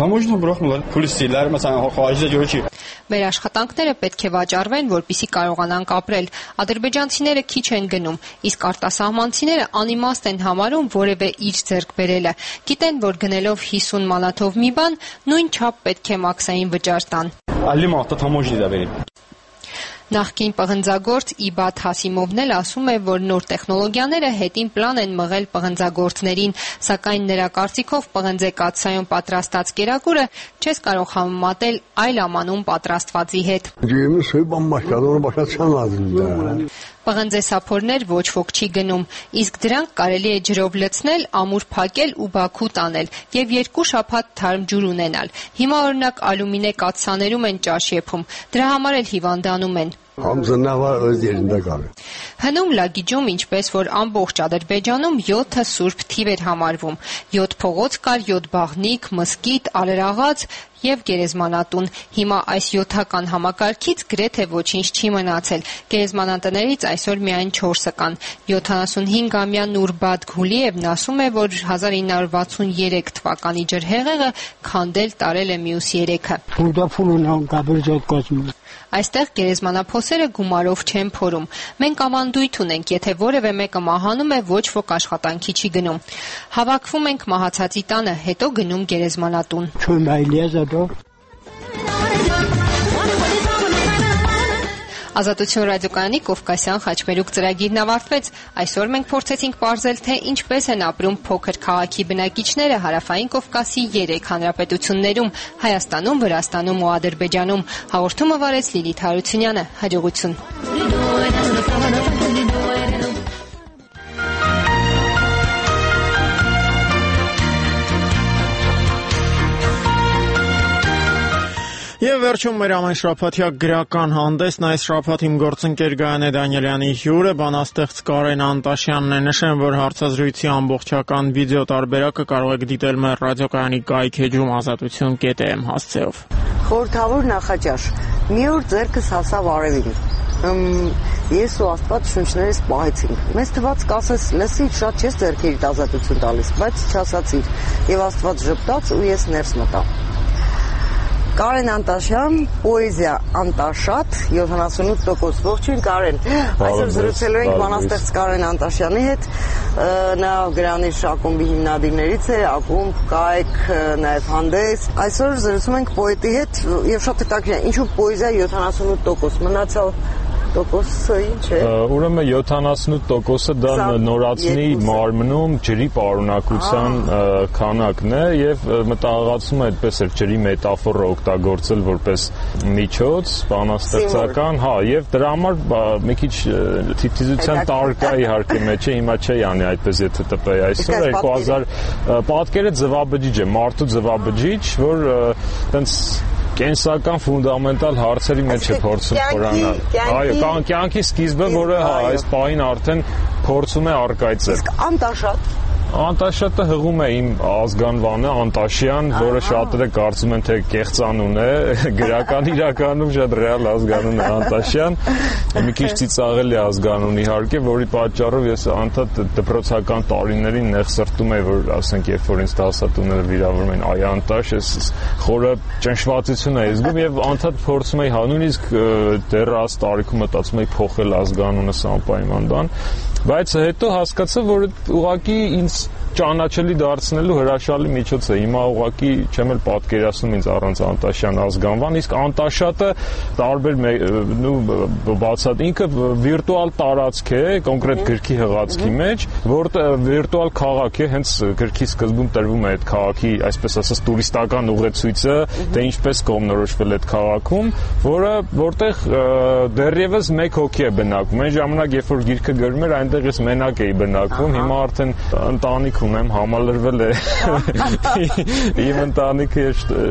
Մեր աշխատանքները պետք է վաճառվեն, որպեսզի կարողանանք ապրել։ Ադրբեջանցիները քիչ են գնում, իսկ արտասահմանցիները անիմաստ են համարում որևէ իր ձեռք բերելը։ Գիտեն, որ գնելով 50 մանաթով մի բան, նույն չափ պետք է մաքսային վճար տան։ Նախկին պղնձագործ Իբաթ Հասիմովն էլ ասում է, որ նոր տեխնոլոգիաները հետին պլան են մղել պղնձագործներին, սակայն նրա կարծիքով պղնձե կաթսայում պատրաստած կերակուրը չես կարող համեմատել այլ ամանուն պատրաստվածի հետ։ Պղնձե սափորներ ոչ ոք չի գնում, իսկ դրանք կարելի է ջրով լցնել, ամուր փակել ու Բաքու տանել եւ 2 շաբաթ թարմ ջուր ունենալ։ Հիմա օրինակ ալյումինե կաթսաներում են ճաշ եփում, դրա համար էլ հիվանդանում են։ Հնում Լագիջում, ինչպես որ ամբողջ Ադրբեջանում 7 սուրբ թիվ էր համարվում, 7 փողոց կար, 7 բաղնիկ, մզկիթ, Ալերաղաց եւ գերեզմանատուն։ Հիմա այս 7-ական համակարգից գրեթե ոչինչ չի մնացել։ Գերեզմանատներից այսօր միայն 4 կան։ 75-ամյա Նուրբադ Գուլիևն ասում է, որ 1963 թվականի ջրհեղեղը քանդել տարել է մյուս 3-ը։ Այստեղ գերեզմանափոսերը գումարով չեն փորում։ Մենք ավանդույթ ունենք, եթե որևէ մեկը մահանում է, ոչ ոք աշխատանքի չի գնում։ Հավաքվում ենք մահացածի տանը, հետո գնում գերեզմանատուն։ Ազատություն ռադիոկայանի Կովկասյան խաչմերուկ ծրագիրն ավարտվեց։ Այսօր մենք փորձեցինք պարզել, թե ինչպես են ապրում փոքր քաղաքի բնակիչները հարավային Կովկասի 3 հանրապետություններում՝ Հայաստանում, Վրաստանում ու Ադրբեջանում։ Հաղորդումը վարեց Լիլիթ Հարությունյանը։ Հաջողություն։ Եվ վերջում մեր ամեն շաբաթյա գրական հանդեսն այս շաբաթ իմ գործընկեր Գայանե Դանիելյանի հյուրը, բանաստեղծ Կարեն Անտաշյանն է։ Նշեմ, որ հարցազրույցի ամբողջական վիդեո տարբերակը կարող եք դիտել մեր ռադիոկայանի կայքեջում azatutun.am հասցեով։ Խորհրդավոր նախաճաշ։ Մի օր ձեռքս հասավ արևին։ Ես ու Աստված շունչներս պահեցինք։ Մեզ թվաց կասես, լսի, շատ չես ձեռքերիդ ազատություն տալիս, բայց չասացիր։ Եվ Աստված ժպտաց ու ես ներս մտա։ Կարեն Անտաշյան, պոեզիա Անտաշատ, 78%։ Ողջույն Կարեն։ Այսօր զրուցելու ենք բանաստեղծ Կարեն Անտաշյանի հետ։ Նա Գրանիշ ակումբի հիմնադիրներից է, ակումբ, կայք, նաև հանդես։ Այսօր զրուցում ենք պոետի հետ եւ շատ հետաքրքիր է, ինչու պոեզիա 78%, մնացյալ տոկոսը ինչ է։ Ուրեմն 78%-ը դա նորացնի մարմնում ջրի պարունակության քանակն է եւ մտահղացում է այդպես էլ ջրի մետաֆորը օգտագործել որպես միջոց բանաստեղծական, հա, եւ դրա համար մի քիչ թիթիզության տարկա իհարկե մեջ է, հիմա չի անի այդպես եթե տպեի այսօր 2000 պատկերը ձվաբջիջ է, մարդու ձվաբջիջ, որ տենց կենսական ֆունդամենտալ հարցերի մեջ է փորձում խորանալ։ Այո, կյանքի սկիզբը, որը այս պահին արդեն փորձում է առկայծել։ Իսկ Անտաշատ Անտաշատը հղում է իմ ազգանվանը Անտաշյան, որը շատերը կարծում են թե կեղծանուն է, գրական իրականում շատ ռեալ ազգանուն է Անտաշյան։ Մի քիչ ծիծաղելի ազգանուն իհարկե, որի պատճառով ես անդադ դպրոցական տարիներին նեղսրտում եմ, որ ասենք երբ որ ինձ դասատուները վիրավորում են այ Անտաշ, ես խորը ճնշվածություն եմ զգում եւ անդադ փորձում եմ նույնիսկ դեռ այս տարիքում մտածում եմ փոխել ազգանունս անպայման բան, բայց հետո հասկացա, որ ուղղակի ինձ ճանաչելի դարձնելու հրաշալի միջոց է։ Հիմա ուղղակի չեմ էլ պատկերացնում ինձ առանց Անտաշյան ազգանվան, իսկ Անտաշատը տարբեր բացատ ինքը վիրտուալ տարածք է, կոնկրետ գրքի հղացքի մեջ, որտեղ վիրտուալ քաղաք է, հենց գրքի սկզբում տրվում է այդ քաղաքի, այսպես ասած, տուրիստական ուղեցույցը, թե ինչպես կողմնորոշվել այդ քաղաքում, որտեղ դեռևս մեկ հոգի է բնակվում։ Այն ժամանակ, երբ որ գիրքը գրում էր, այնտեղ ես մենակ էի բնակվում, հիմա արդեն ընտանիք ունեմ, համալրվել է իմ ընտանիքը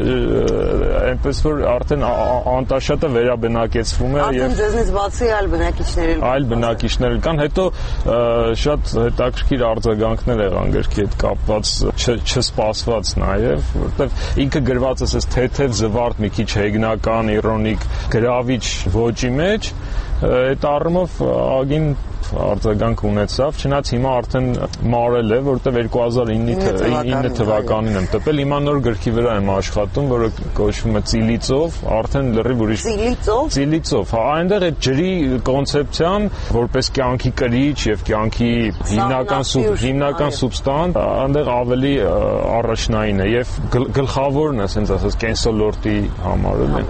այնպես որ արդեն Անտաշատը վերաբնակեցվում է եւ ձեզնից բացի այլ բնակիչներ կան, հետո շատ հետաքրքիր արձագանքներ եղան գրքի հետ կապված, չսպասված նաեւ, որովհետեւ ինքը գրված է թեթև զվարթ մի քիչ հեգնական, իրոնիկ, գրավիչ ոճի մեջ, այդ առումով ագին արձագանք ունեցավ, չնայած հիմա արդեն մարել է, որտեղ 2009 թվականին եմ տպել, հիմա նոր գրքի վրա եմ աշխատում, որը կոչվում է Ծիլիծով, արդեն լրիվ ուրիշ Ծիլիծով, հա, այնտեղ այդ ջրի կոնցեպցիան, որպես կյանքի կրիչ եւ կյանքի հիմնական սուբստանտ, այնտեղ ավելի առաջնային է եւ գլխավորն է, ասենց ասած, կենսոլորտի համարում են։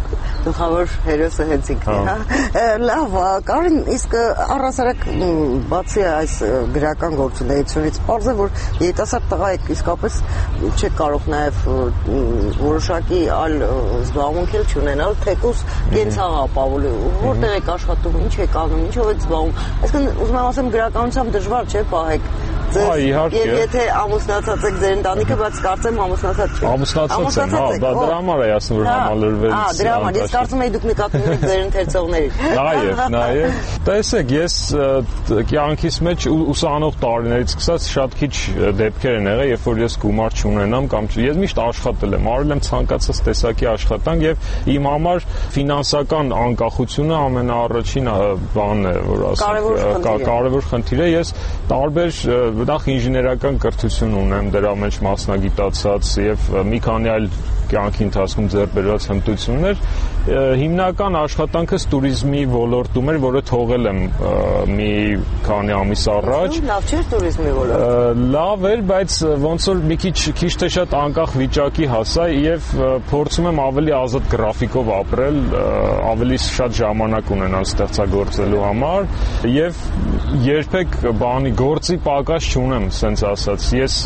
Գլխավոր հերոսը հենց ինքն է, լավ, Կարեն, իսկ առհասարակ բացի այս գրական գործունեությունից, պարզ է, որ երիտասարդ տղա եք, իսկապես չեք կարող նաև որոշակի այլ զբաղմունք էլ չունենալ, թեկուզ կենցաղ ապահովելու, որտեղ եք աշխատում, ինչ եք անում, ինչով եք զբաղվում, այսինքն ուզում եմ ասեմ գրականությամբ դժվար չէ պահեք Եթե ամուսնացած եք ձեր ընտանիքը, բայց կարծեմ ամուսնացած չեք։ Ամուսնացած եմ, հա, դա համար է ասում, որ համալրվելուց։ Դրա համար, ես կարծում եի դուք նկատում եք ձեր ընթերցողներին։ Նաեւ, տեսեք, ես կյանքիս մեջ ուսանող տարիներից սկսած շատ քիչ դեպքեր են եղել, երբ որ ես գումար չունենամ կամ ես միշտ աշխատել եմ, արել եմ ցանկացած տեսակի աշխատանք եւ իմ համար ֆինանսական անկախությունը ամենաառաջին բանն է, որ ասեմ, կարևոր խնդիր է։ Ես տարբեր նախ ինժեներական կրթություն ունեմ, դրա մեջ մասնագիտացած եւ մի քանի այլ կյանքի ընթացքում ձեռք բերված հմտություններ, հիմնական աշխատանքս туриզմի ոլորտում էր, որը թողել եմ մի քանի ամիս առաջ։ Լավ չէր туриզմի ոլորտը։ Լավ էր, բայց ոնց որ մի քիչ թե շատ անկախ վիճակի հասա եւ փորձում եմ ավելի ազատ գրաֆիկով ապրել, ավելի շատ ժամանակ ունենալ ստեղծագործելու համար եւ երբեք բանի գործի պակաս չունեմ, սենց ասած։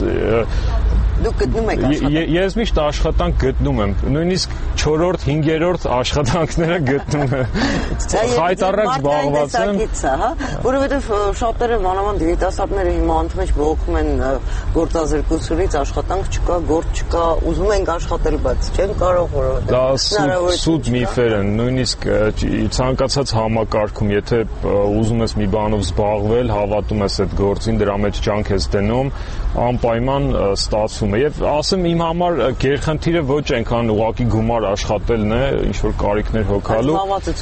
Դուք գտնում եք աշխատանք։ Ես միշտ աշխատանք գտնում եմ, նույնիսկ 4-րդ, 5-րդ աշխատանքները գտնում եմ։ Խայտառակ զբաղված եմ։ Հա, որովհետև շատերը մանավանդ երիտասարդները հիմա անթմեջ բողոքում են գործազրկությունից, աշխատանք չկա, գործ չկա, ուզում ենք աշխատել, բայց չեն կարող, որովհետև դա սուտ միֆեր են, նույնիսկ ցանկացած համակարգում, եթե ուզում ես մի բանով զբաղվել, հավատում ես այդ գործին, դրա մեջ ջանք ես դնում, անպայման ստացվում է։ Եվ ասեմ իմ համար գերխնդիրը ոչ այնքան ուղղակի գումար աշխատելն է, ինչ որ կարիքներ հոգալու։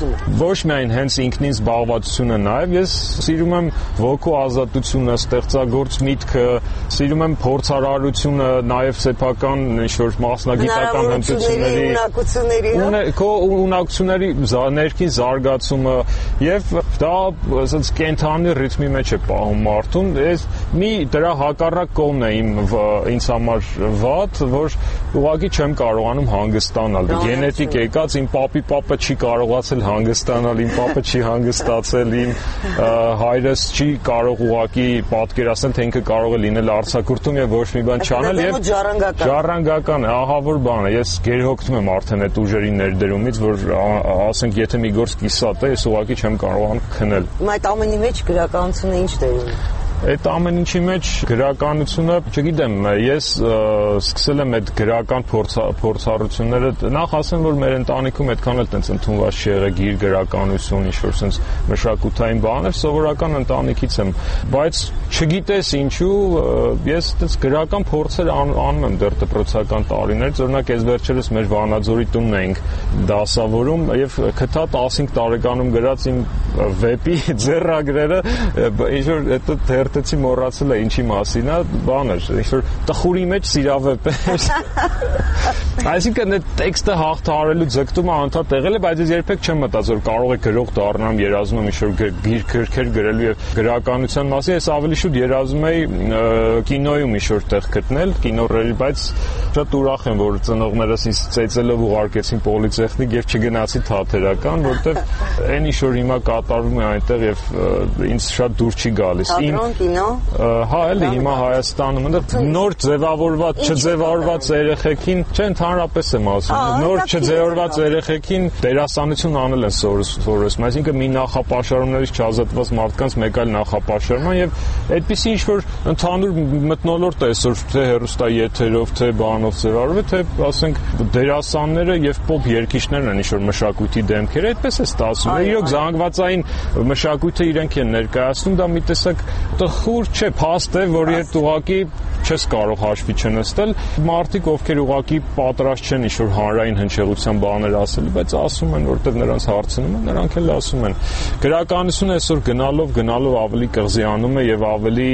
Ոչ միայն հենց ինքնին զբաղվածությունը, նաև ես սիրում եմ ոգու ազատությունը, ստեղծագործ միտքը, սիրում եմ փորձարարությունը, նաև սեփական ինչ որ մասնագիտական հմտությունների, քո ունակությունների ներքին զարգացումը եւ դա ասած կենթանի ռիթմի մեջ է պահում մարդուն։ Ես մի դրա հակառակ կողմն է ինձ համար վատ, որ ուղղակի չեմ կարողանում հանգստանալ։ Գենետիկ եկած իմ պապը չի կարողացել հանգստանալ, իմ պապը չի հանգստացել, իմ հայրս չի կարող ուղղակի պատկերացնել, թե ինքը կարող է լինել արձակուրդում եւ ոչ մի բան չանել եւ ժառանգական է, ահա որ բան է։ Ես գերհոգնում եմ արդեն այդ ուժերի ներդրումից, որ ասենք եթե մի գործ կիսատ է, ես ուղղակի չեմ կարողանում քնել։ Այդ ամենի մեջ գրականությունը ինչ դեր ունի։ Այդ ամեն ինչի մեջ գրականությունը, չգիտեմ, ես սկսել եմ այդ գրական փորձառությունները, նախ ասեմ, որ մեր ընտանիքում այդքան էլ տենց ընդունված չի եղել գիր գրականություն, ինչ-որ սենց մշակութային բաներ, սովորական ընտանիքից եմ, բայց չգիտես ինչու, ես տենց գրական փորձեր անում եմ դեռ դպրոցական տարիներից, օրինակ այս վերջերս մեր Վանաձորի տունն էինք դասավորում եւ գտա 15 տարեկանում գրած իմ վեպի ձեռագրերը, ինչ-որ այդ դերտեցի մոռացել է ինչի մասին է, բան էր, ինչ-որ տխուրի մեջ սիրավեպ էր։ Այսինքն այդ տեքստը հաղթահարելու ձգտումը անդադ եղել է, բայց ես երբեք չեմ մտածել, որ կարող է գրող դառնամ, երազում եմ ինչ-որ գրքեր գրելու եւ գրականության մասին, ես ավելի շուտ երազում էի կինոյում ինչ-որ տեղ գտնել, կինոռելի, բայց շատ ուրախ եմ, որ ծնողներս ինձ ծեծելով ուղարկեցին պոլիտեխնիկ եւ չգնացի թատերական, որտեվ այն ինչ-որ հիմա կատարվում է այնտեղ եւ ինձ շատ դուր չի գալիս։ Կինո։ Հա, էլի հիմա Հայաստանում այնտեղ նոր ձևավորված, չձևավորված երեխեքին, չէ, ընդհանրապես եմ ասում, նոր չձևավորված երեխեքին դերասանություն անել են սովորում, այսինքն մի նախապաշարումներից չազատված մարդկանց մեկ այլ նախապաշարման եւ այդպիսի ինչ որ ընդհանուր մթնոլորտ է այսօր թե հեռուստա եթերով, թե բանով ձևավորվում, թե ասենք դերասանները եւ պոպ երգիչներն են ինչ որ մշակույթի դեմքերը, այդպես է ստացվում։ Իրոք զանգվածային մշակույթը իրենք են ներկայացնում, դա մի տեսակ տխուր չէ, փաստ է, որի հետ ուղղակի չես կարող հաշվի չնստել։ Մարդիկ, ովքեր ուղղակի պատրաստ չեն ինչ-որ հանրային հնչեղության բաներ ասելու, բայց ասում են, որտեղ նրանց հարցնում են, նրանք էլ ասում են։ Գրականությունը այսօր գնալով ավելի կղզիանում է եւ ավելի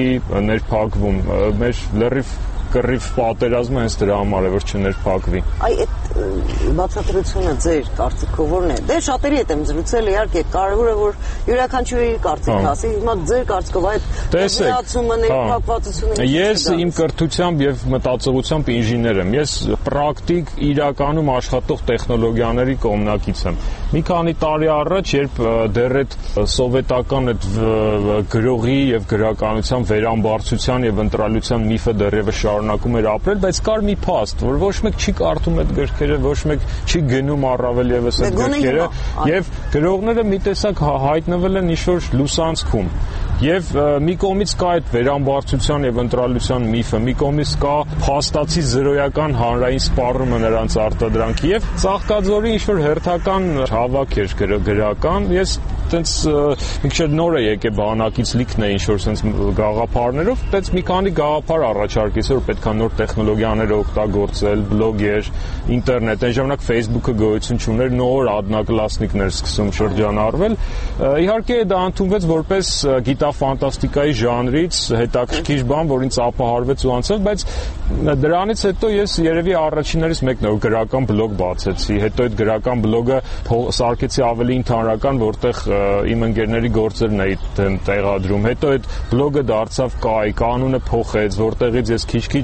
ներփակվում։ Մեր լրիվ կռիվ պատերազմը հենց դրա համար է, որ չներփակվի։ Այդ բացատրությունը ձեր կարծիքով ո՞րն է։ Դե շատերի հետ եմ զրուցել, իհարկե, կարևոր է որ յուրաքանչյուրի կարծիքն ասի։ Հիմա ձեր կարծիքով այդ միացումը, ներփակվածությունը։ Ես իմ կրթությամբ եւ մտածողությամբ ինժեներ եմ։ Ես պրակտիկ իրականում աշխատող տեխնոլոգիաների կողմնակից եմ։ Մի քանի տարի առաջ, երբ դեռ այդ սովետական այդ գրողի եւ գրականության վերամբարձության եւ ընտրալության միֆը դեռևս շարունակում էր ապրել, բայց կար մի փաստ, որ ոչ մեկ չի կարդում այդ գրքերը, ոչ մեկ չի գնում առավել եւս այդ գրքերը, եւ գրողները մի տեսակ հայտնվել են ինչ-որ լուսանցքում։ Եվ մի կողմից կա այդ վերամբարձության եւ ընտրալության միֆը, մի կողմից կա փաստացի զրոյական հանրային սպառումը նրանց արտադրանքի եւ Ծաղկաձորի ինչ-որ հերթական հավաք էր գրական։ Ես տենց մի քիչ նոր է եկե բանակից լիքն է ինչ-որ sense գաղափարներով, տենց մի քանի գաղափար առաջարկեց, որ պետքա նոր տեխնոլոգիաներ օգտագործել, բլոգեր, ինտերնետ, այն ժամանակ Facebook-ը գոյություն չուներ, նոր adnaklasnikներ սկսում շրջանառվել։ Իհարկե դա ընդունվեց որպես գիտաֆանտաստիկայի ժանրից հետաքրքիր բան, որ ինձ ապահարվեց ու անցավ, բայց դրանից հետո ես երևի առաջիններից մեկն է, որ գրական բլոգ բացեցի, հետո այդ գրական բլոգը սարքեցի ավելի ընդհանրական, որտեղ իմ ընկերների գործերն էի տեղադրում, հետո այդ բլոգը դարձավ կայք, անունը փոխեց, որտեղից ես քիչ-քիչ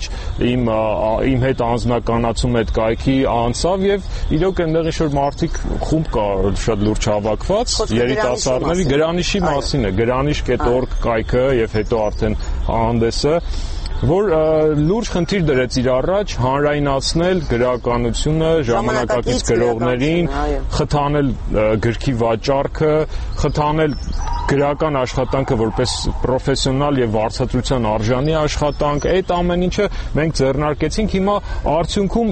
իմ հետ անձնականացում այդ կայքի անցավ եւ իրոք այնտեղ ինչ-որ մարդիկ խումբ կա շատ լուրջ հավաքված, երիտասարդների Գրանիշի մասին է, Գրանիշ.org կայքը եւ հետո արդեն հանդեսը, որ լուրջ խնդիր դրեց իր առաջ հանրայնացնել գրականությունը, ժամանակակից գրողներին, խթանել գրքի վաճառքը, խթանել գրական աշխատանքը որպես պրոֆեսիոնալ եւ վարձատրության արժանի աշխատանք, այդ ամեն ինչը մենք ձեռնարկեցինք, հիմա արդյունքում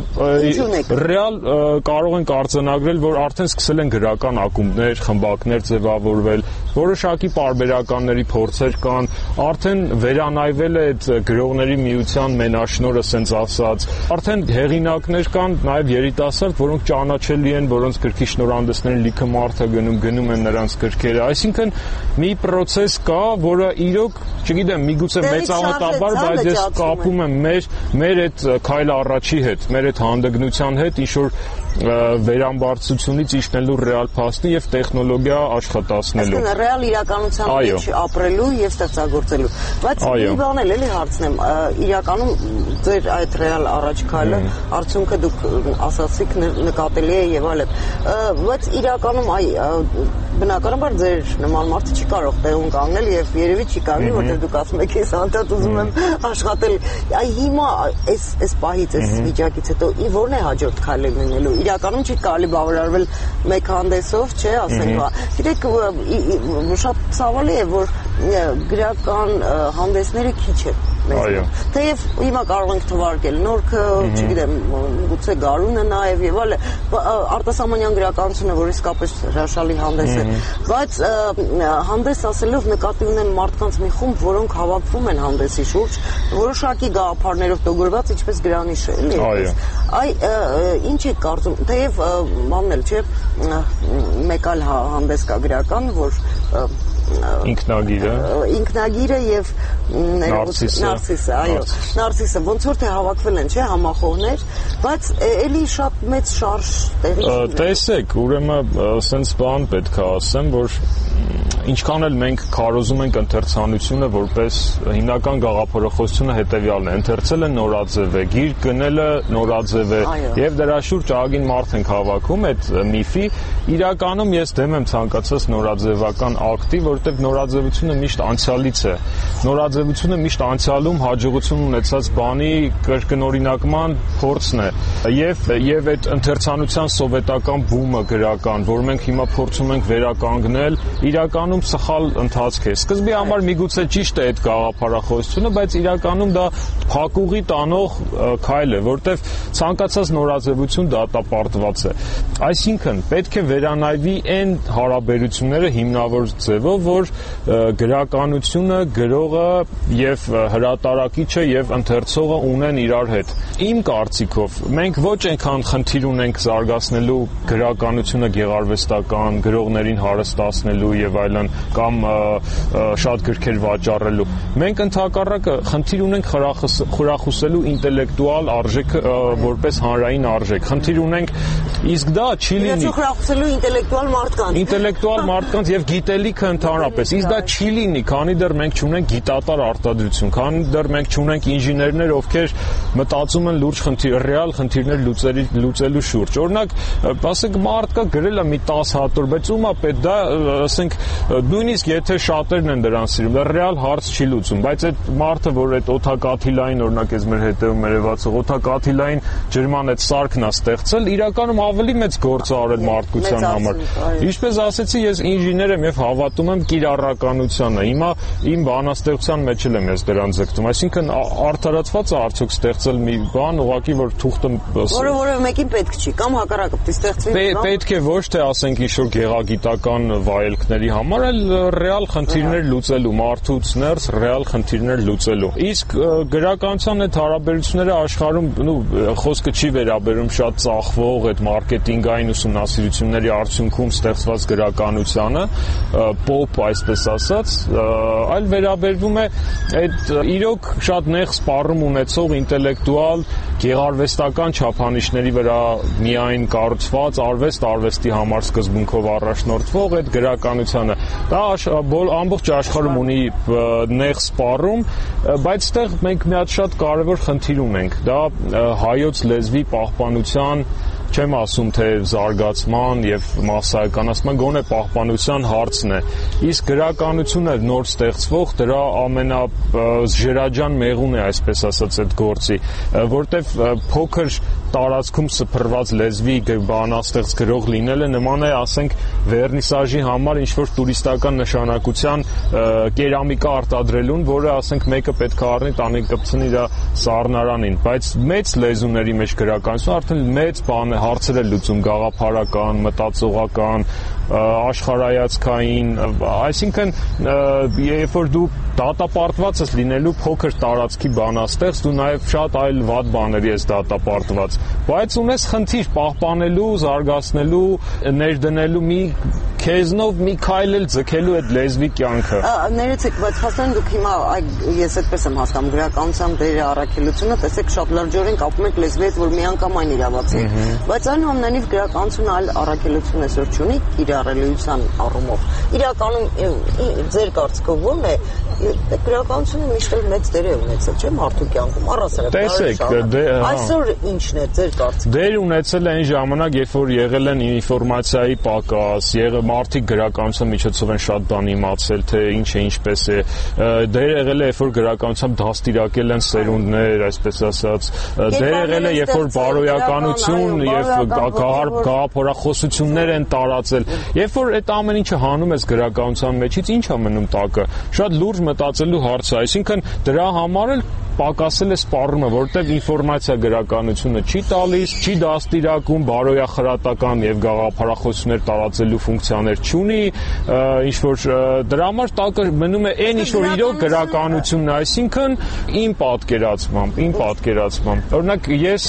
ռեալ կարող ենք արձանագրել, որ արդեն սկսել են գրական ակումբներ, խմբակներ ձևավորվել, որոշակի պարբերականների փորձեր կան, արդեն վերանայվել է այդ գրողների միության մենաշնորհը, ասենց ասած, արդեն հեղինակներ կան, նաեւ երիտասարդ, որոնք ճանաչելի են, որոնց գրքի շնորհանդեսներին լիքը մարդ է գնում են նրանց գրքերը, այսինքն մի process կա, որը իրոք, չգիտեմ, միգուցե մեծամտաբար, բայց ես կապում եմ մեր այդ քայլ առաջի հետ, մեր այդ հանդգնության հետ, ինչ-որ վերամբարձությունից իջնելու ռեալ փաստի եւ տեխնոլոգիա աշխատացնելու։ Այսինքն ռեալ իրականության մեջ ապրելու եւ ստեղծագործելու։ Բայց մի բան էլ էլի հարցնեմ, իրականում ձեր այդ ռեալ առաջ քայլը, արդյունքը դուք ասացիք նկատելի է եւ այլն։ Բայց իրականում բնականաբար ձեր նման մարդը չի կարող տեղում կանգնել եւ երևի չի կարելի, որտեղ դուք ասում եք, ես անդադ ուզում եմ աշխատել։ Հիմա այս պահից, այս վիճակից հետո ո՞րն է հաջորդ քայլը լինելու։ Իրականում չի կարելի բավարարվել մեկ հանդեսով, չէ, ասենք։ Գիտեք, շատ ցավալի է, որ գրական հանդեսները քիչ են։ Թեև հիմա կարող ենք թվարկել նորքը, չգիտեմ, գուցե Գարունը նաև եւ այլն, արտասահմանյան գրականությունը, որ իսկապես հրաշալի հանդես է, բայց հանդես ասելով նկատի ունեմ մարդկանց մի խումբ, որոնք հավաքվում են հանդեսի շուրջ, որոշակի գաղափարներով տոգորված, ինչպես Գրանիշը, էլի։ Ինչ եք կարծում, թեև բանն էլ չէ, մեկ այլ հանդես կա գրական, որ ինքնագիրը եւ Նարսիսը, այո, Նարսիսը ոնց որ թե հավաքվել են, չէ, համախոհներ, բայց էլի շատ մեծ շարժ տեղի ունի։ Տեսեք, ուրեմն սենց բան պետք է ասեմ, որ ինչքան էլ մենք քարոզում ենք ընթերցանությունը որպես հիմնական գաղափարախոսությունը հետեւյալն է, ընթերցելը նորաձև է, գիրք գնելը նորաձև է եւ դրա շուրջ ագին մարդ ենք հավաքում այդ միֆի, իրականում ես դեմ եմ ցանկացած նորաձևական ակտի, որտեղ նորաձևությունը միշտ անցյալից է։ Նորաձևությունը միշտ անցյալում հաջողություն ունեցած բանի կրկնօրինակման փորձն է։ Եվ այդ ընթերցանության սովետական բումը գրական, որ մենք հիմա փորձում ենք վերականգնել, իրականում սխալ ընթացք է։ Սկզբի համար միգուցե ճիշտ է այդ գաղափարախոսությունը, բայց իրականում դա փակուղի տանող քայլ է, որտեղ ցանկացած նորաձևություն դատապարտված է։ Այսինքն պետք է վերանայվի այն հարաբերությունները հիմնավոր ձևով, որ գրականությունը, գրողը եւ հրատարակիչը եւ ընթերցողը ունեն իրար հետ։ Իմ կարծիքով մենք ոչ այնքան խնդիր ունենք զարգացնելու գրականությունը գեղարվեստական, գրողներին հարստացնելու եւ այլն, կրթության կամ շատ գրքեր վաճառելու։ Մենք ընդհակառակը խնդիր ունենք խրախուսելու ինտելեկտուալ արժեքը որպես հանրային արժեք։ Խնդիր ունենք, իսկ դա չի լինի խրախուսելու ինտելեկտուալ մարդկանց եւ գիտելիքը ընդհանրապես։ Իսկ դա չի լինի, քանի դեռ մենք չունենք գիտատար արտադրություն, քանի դեռ մենք չունենք ինժեներներ, ովքեր մտածում են լուրջ ռեալ խնդիրներ լուծելու շուրջ։ Օրինակ, ասենք մարդկա գրել է մի 10 հատոր, բայց ումա պետք դա, ասենք, նույնիսկ եթե շատերն են դրան սիրում, դա ռեալ հարց չի լուծում, բայց այդ մարդը, որ այդ օդակաթիլային, օրինակ, այս մեր հետևում երևացող օդակաթիլային ջրման այդ սարքն է ստեղծել, իրականում ավելի մեծ գործ է արել մարդկության համար։ Ինչպես ասեցի, ես ինժեներ եմ եւ հավատում եմ կիրառականությանը։ Հիմա իմ բանաստեղծության մեջ եմ ես դրան ձգտում, այսինքն արդարացված է արդյոք ստեղծել մի բան, ուղղակի որ թուղթը որը մեկին պետք չի, կամ հակառակը պետք է ստեղծվի։ Պետք է ոչ թե ասենք ինչ-որ գեղագիտական վայելքների համար, այլ ռեալ խնդիրներ լուծելու, մարդուց ներս ռեալ խնդիրներ լուծելու։ Իսկ գրականության այդ հարաբերությունները աշխարհում, խոսքը չի վերաբերում շատ ծախվող այդ մարքեթինգային ուսումնասիրությունների արդյունքում ստեղծված գրականությանը, pop, այսպես ասած, այլ վերաբերվում է այդ իրոք շատ նեղ սպառում ունեցող ինտելեկտուալ գեղարվեստական չափանիշների վրա միայն կառուցված արվեստի համար սկզբունքով առաջնորդվող այդ գրականությանը։ Դա ամբողջ աշխարհում ունի նեղ սպառում, բայց այդտեղ մենք մի հատ շատ կարևոր խնդիր ունենք։ Դա հայոց լեզվի պահպանության, չեմ ասում թե զարգացման եւ մասսայականացման, գոնե պահպանության հարցն է։ Իսկ գրականությունը նոր ստեղծվող դրա ամենաժրաջան մեղուն է, այսպես ասած, այդ գործի, որտեվ փոքր տարածքում սփռված լեզվի բանաստեղծ գրող լինելը նման է, ասենք, վերնիսաժի համար ինչ-որ տուրիստական նշանակության կերամիկա արտադրելուն, որը, ասենք, մեկը պետք է առնի, տանի կպցնի իր սառնարանին, բայց մեծ լեզուների մեջ գրականությունը արդեն մեծ բան է, հարցեր է լուծում գաղափարական, մտածողական, աշխարհայացքային, այսինքն երբ որ դու դատապարտված ես լինելու փոքր տարածքի բանաստեղծ, դու նաև շատ այլ վատ բաների ես դատապարտված, բայց ունես խնդիր պահպանելու, զարգացնելու, ներդնելու մի քեզնով մի քայլ էլ ձգելու այդ լեզվի կյանքը։ Ներեցեք, բայց հասան դուք հիմա ես այդպես եմ հասկանում գրականության դերը առաքելությունը, տեսեք շատ լրջորեն կապում եք լեզվի հետ, որ միանգամայն իրավացի, բայց այնուամենայնիվ գրականությունը այլ առաքելություն այսօր չունի կիրառելիության առումով։ Իրականում ձեր կարծիքով ո՞րն է գրականությունը միշտ մեծ դեր է ունեցել, չէ՞, մարդու կյանքում, առասարակ։ Տեսեք, այսօր ինչն է ձեր կարծիքը։ Դեր ունեցել այն ժամանակ, երբ որ եղել են ինֆորմացիայի պակաս, մարդիկ գրականության միջոցով են շատ բան իմացել, թե ինչ է, ինչպես է։ Դեր եղել է, երբ որ գրականությամբ դաստիարակել են սերունդներ, այսպես ասած։ Դեր եղել է, երբ որ բարոյականություն եւ գաղափարախոսություններ են տարածել։ Երբ որ այդ ամեն ինչը հանում ես գրականության մեջից, ինչ է մնում տակը։ Շատ լուրջ մտածելու հարց է, այսինքն դրա համար էլ պակասել է սպառումը, որտեղ ինֆորմացիա գրականությունը չի տալիս, չի դաստիարակում, բարոյախրատական եւ գաղափարախոսություններ տարածելու ֆունկցիաներ չունի, ինչ որ դրա համար տակը մնում է այն ինչ որ իրոք գրականությունն է, այսինքն իմ պատկերացմամբ։ Օրինակ ես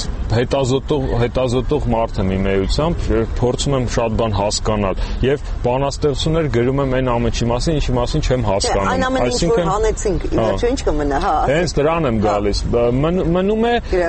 հետազոտող մարդ եմ իմ էությամբ, փորձում եմ շատ բան հասկանալ եւ բանաստեղծություններ գրում եմ այն ամենի մասին, ինչի մասին չեմ հասկանում։ Այն ամենը ինչ որ հանեցինք, իհարկե ինչ կմնա, հա։ Հենց դրան եմ գալիս։ Մնում է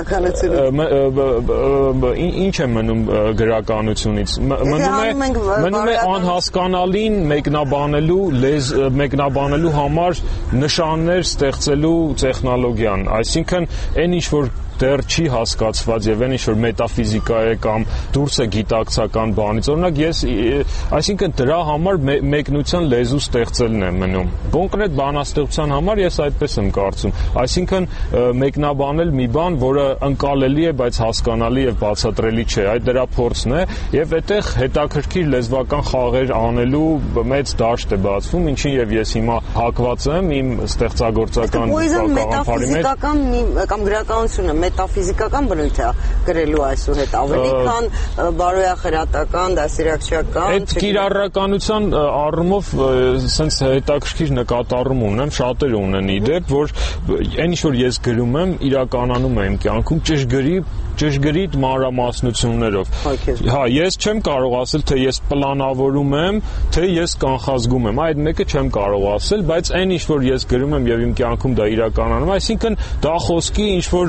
ինչ է մնում գրականությունից։ Մնում է անհասկանալին մեկնաբանելու համար նշաններ ստեղծելու տեխնոլոգիան, այսինքն այն ինչ որ դեռ չի հասկացված եւ այն ինչ որ մետաֆիզիկա է կամ դուրս է գիտակցական բանից, օրինակ ես, այսինքն դրա համար մեկնության լեզու ստեղծելն է մնում։ Կոնկրետ բանաստեղծության համար ես այդպես եմ կարծում, այսինքն մեկնաբանել մի բան, որը ընկալելի է, բայց հասկանալի եւ բացատրելի չէ, այդ դրա փորձն է եւ այդտեղ հետաքրքիր լեզվական խաղեր անելու մեծ դաշտ է բացվում, ինչին եւ ես հիմա հակված եմ իմ ստեղծագործական գաղափարի մեջ։ Կամ գրականությունը մետաֆիզիկական բնույթ է գրելու այսուհետ ավելի քան բարոյախրատական, դասիրակչական։ Այդ կիրառականության առումով սենց հետաքրքիր նկատառում ունեմ, շատերը ունեն իդեպ, որ այն ինչ որ ես գրում եմ, իրականանում է իմ կյանքում ճշգրիտ ճշգրիտ մանրամասնություններով։ Հա, ես չեմ կարող ասել, թե ես պլանավորում եմ, թե ես կանխազգում եմ։ Այդ մեկը չեմ կարող ասել, բայց այն ինչ որ ես գրում եմ եւ իմ կյանքում դա իրականանում, այսինքն դա խոսքի ինչ որ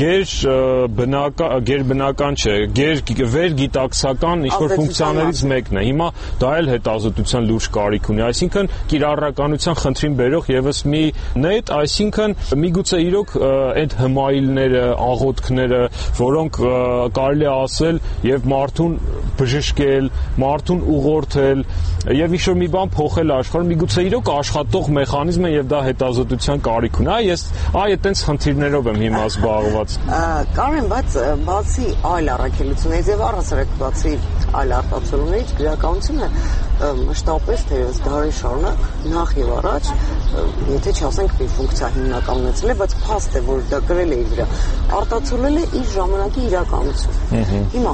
գերբնական չէ, վերգիտակցական ինչ որ ֆունկցիաներից մեկն է։ Հիմա դա էլ հետազոտության լուրջ կարիք ունի, այսինքն կիրառականության խնդրին բերող եւս մի նետ, այսինքն միգուցե իրոք այդ հմայիլները, աղոթքները, որոնք կարելի է ասել եւ մարդուն բժշկել, մարդուն ուղղորդել եւ ինչ-որ մի բան փոխել աշխարհում, միգուցե իրոք աշխատող մեխանիզմ է եւ դա հետազոտության կարիք ունի։ Ես այդտենց խնդիրներով եմ հիմա զբաղված։ Կարեն, բայց բացի այլ առաքելություններից եւ առհասարակ բացի այլ արտացոլումներից գրականությունը մշտապես թերևս դարեր շարունակ նախ եւ առաջ, եթե չասենք մի ֆունկցիա հիմնականացել է, բայց փաստ է, որ դա գրել է իր վրա, արտացոլել է իր ժամանակի իրականություն։ Հիմա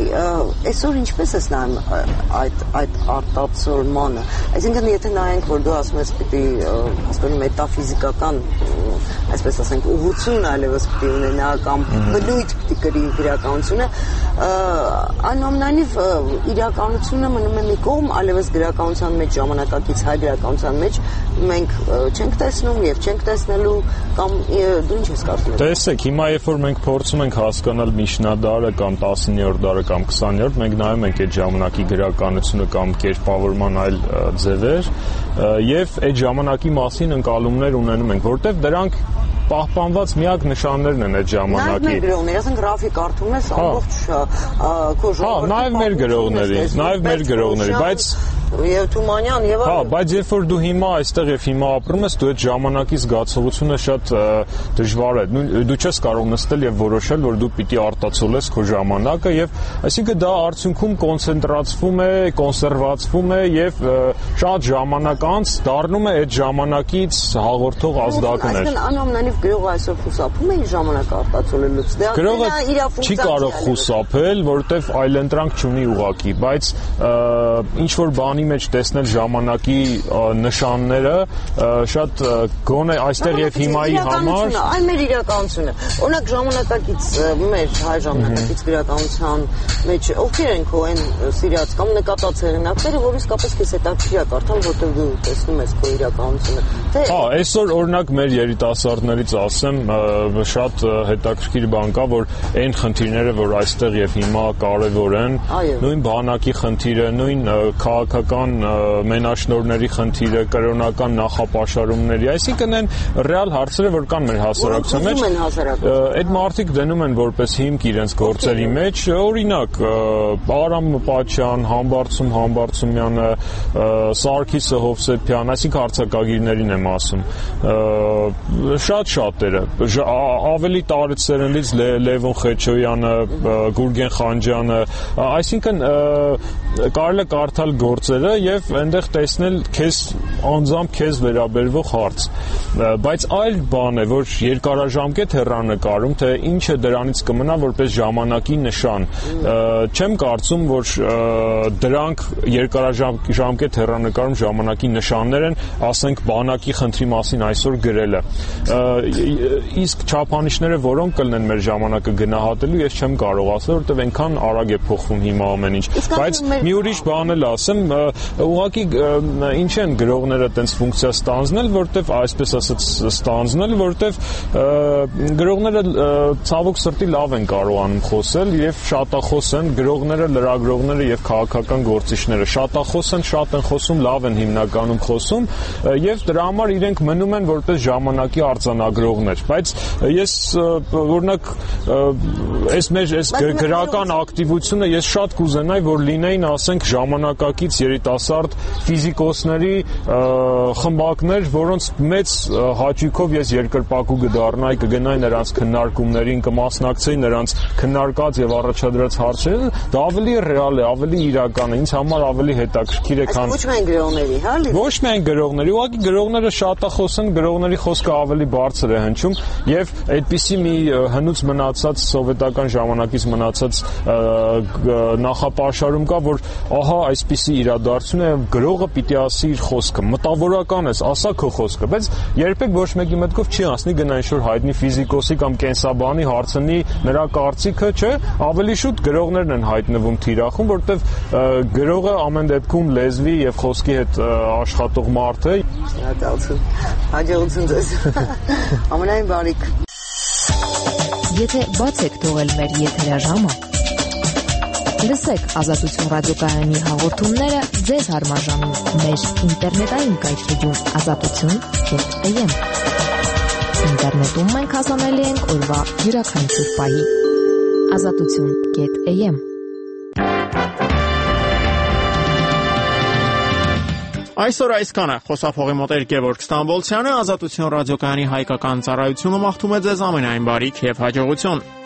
այսօր ինչպես ես նայում այդ արտացոլմանը, այսինքն եթե նայենք, որ դու ասում ես պիտի ասում մետաֆիզիկական, այսպես ասենք, ուղղություն այլևս պիտի ունենա կամ բնույթ պիտի գրի իրականությունը, այնուամենայնիվ իրականությունը մնում է մի կողմ, այլևս գրականության մեջ, ժամանակակից հայ գրականության մեջ մենք չենք տեսնում եւ չենք տեսնելու կամ դու ինչ ես կարծում։ Տեսեք, հիմա երբ որ մենք փորձում ենք հասկանալ միջնադարը կամ 19-րդ դարը կամ 20-րդ, մենք նայում ենք այդ ժամանակի գրականությունը կամ կերպավորման այլ ձևեր եւ այդ ժամանակի մասին ընկալումներ ունենում ենք, որտեղ դրանք պահպանված միակ նշաններն են այդ ժամանակի։ Նաև մեր գրողների, ասենք գրաֆիկ կարդում ես ամբողջ քո ժողովրդի։ Նաև մեր գրողների, բայց եւ Թումանյան եւ այլն։ Հա, բայց երբ որ դու հիմա այստեղ եւ հիմա ապրում ես, դու այդ ժամանակի զգացողությունը շատ դժվար է։ Դու չես կարող նստել եւ որոշել, որ դու պիտի արտացոլես քո ժամանակը եւ այսինքն դա արդյունքում կոնցենտրացվում է, կոնսերվացվում է եւ շատ ժամանակ անց դառնում է այդ ժամանակից հաղորդող ազդակներ։ Այսինքն անամենայնիվ գրողը այսօր խուսափում է իր ժամանակը արտացոլելուց։ Գրողը չի կարող խուսափել, որովհետեւ այլընտրանք չունի ուղակի, բայց ինչ որ բանի մեջ տեսնել ժամանակի նշանները շատ գոնե այստեղ եւ հիմայի համար այլ մեր իրականությունը օրինակ ժամանակակից մեր հայ ժամանակակից գրականության մեջ ովքեր են քո այն սիրած կամ նկատած հեղինակները, որ իսկապես քեզ հետաքրքիր է կարդալ, որտեղ դու տեսնում ես քո իրականությունը։ Հա, այսօր օրինակ մեր երիտասարդներից ասեմ, շատ հետաքրքիր բան կա, որ այն խնդիրները, որ այստեղ եւ հիմա կարեւոր են, նույն բանակի խնդիրը, նույն քաղաքական մենաշնորհների խնդիրը, կրոնական նախապաշարումների, այսինքն այն ռեալ հարցերը, որ կան մեր հասարակության մեջ, այդ մարդիկ դնում են որպես հիմք իրենց գործերի մեջ, օրինակ Արամ Պաչյան, Համբարձում Համբարձումյանը, Սարգիսը Հովսեփյան, այսինքն արձակագիրներին եմ ասում, շատ-շատերը, ավելի տարեցերենից Լևոն Խեչոյանը, Գուրգեն Խանջյանը, այսինքն կարելի է կարդալ գործերը եւ այնտեղ տեսնել քեզ անձամբ քեզ վերաբերվող հարց, բայց այլ բան է, որ երկարաժամկետ հեռանկարում, թե ինչը դրանից կմնա որպես ժամանակի նշան, չեմ կարծում, որ դրանք երկարաժամկետ հեռանկարում ժամանակի նշաններ են, ասենք բանակի խնդրի մասին այսօր գրելը, իսկ չափանիշները որոնք կլինեն մեր ժամանակը գնահատելու, ես չեմ կարող ասել, որովհետեւ այնքան արագ է փոխվում հիմա ամեն ինչ, բայց մի ուրիշ բան էլ ասեմ, ուղղակի ինչ են գրողները տենց ֆունկցիա ստանձնել, որտեվ այսպես ասած ստանձնել, որտեվ գրողները ցավոք սրտի լավ են կարողանում խոսել եւ շատախոս են, գրողները, լրագրողները եւ քաղաքական գործիչները շատախոս են, շատ են խոսում, լավ են հիմնականում խոսում եւ դրա համար իրենք մնում են որպես ժամանակի արձանագրողներ, բայց ես օրինակ այս մեր այս գրական ակտիվությունը ես շատ կուզենայի, որ լինեին, ասենք, ժամանակակից երիտասարդ ֆիզիկոսների խմբակներ, որոնց մեծ հաճույքով ես երկրպագու կդառնայի, կգնայի նրանց քննարկումներին, կմասնակցեի նրանց քննարկած եւ առաջադրած հարցերին, դա ավելի ռեալ է, ավելի իրական է, ինձ համար ավելի հետաքրքիր է, քան ոչ միայն գրողների, հա՞։ Ոչ միայն գրողների, ուղղակի գրողները շատախոս են, գրողների խոսքը ավելի բարձր է հնչում եւ այդպիսի մի հնուց մնացած սովետական ժամանակից մնացած նախապաշարում կա, որ ահա այսպիսի իրադարձություն է, գրողը պիտի ասի իր խոսքը, մտավորական ես, ասա քո խոսքը, բայց երբեք ոչ մեկի մտքով չի անցնի գնա ինչ-որ հայտնի ֆիզիկոսի կամ կենսաբանի հարցնի նրա կարծիքը, չէ, ավելի շուտ գրողներն են հայտնվում թիրախում, որտեվ գրողը ամեն դեպքում լեզվի եւ խոսքի հետ աշխատող մարդ է։ Շնորհակալություն։ Հաջողություն ձեզ։ Ամենայն բարիք։ Եթե բաց եք թողել մեր եթերաժամը, լսեք Ազատություն ռադիոկայանի հաղորդումները ձեզ հարմարժամին մեր ինտերնետային կայքեջում azatutun.am։ Ինտերնետում մենք հասանելի ենք օրվա յուրաքանչյուր պահի։ azatutun.am։ Այսօր այսքանը խոսափողի մոտ Գևորգ Ստամբոլցյանը, Ազատություն ռադիոկայանի հայկական ծառայությունը մաղթում է ձեզ ամենայն բարիք եւ հաջողություն։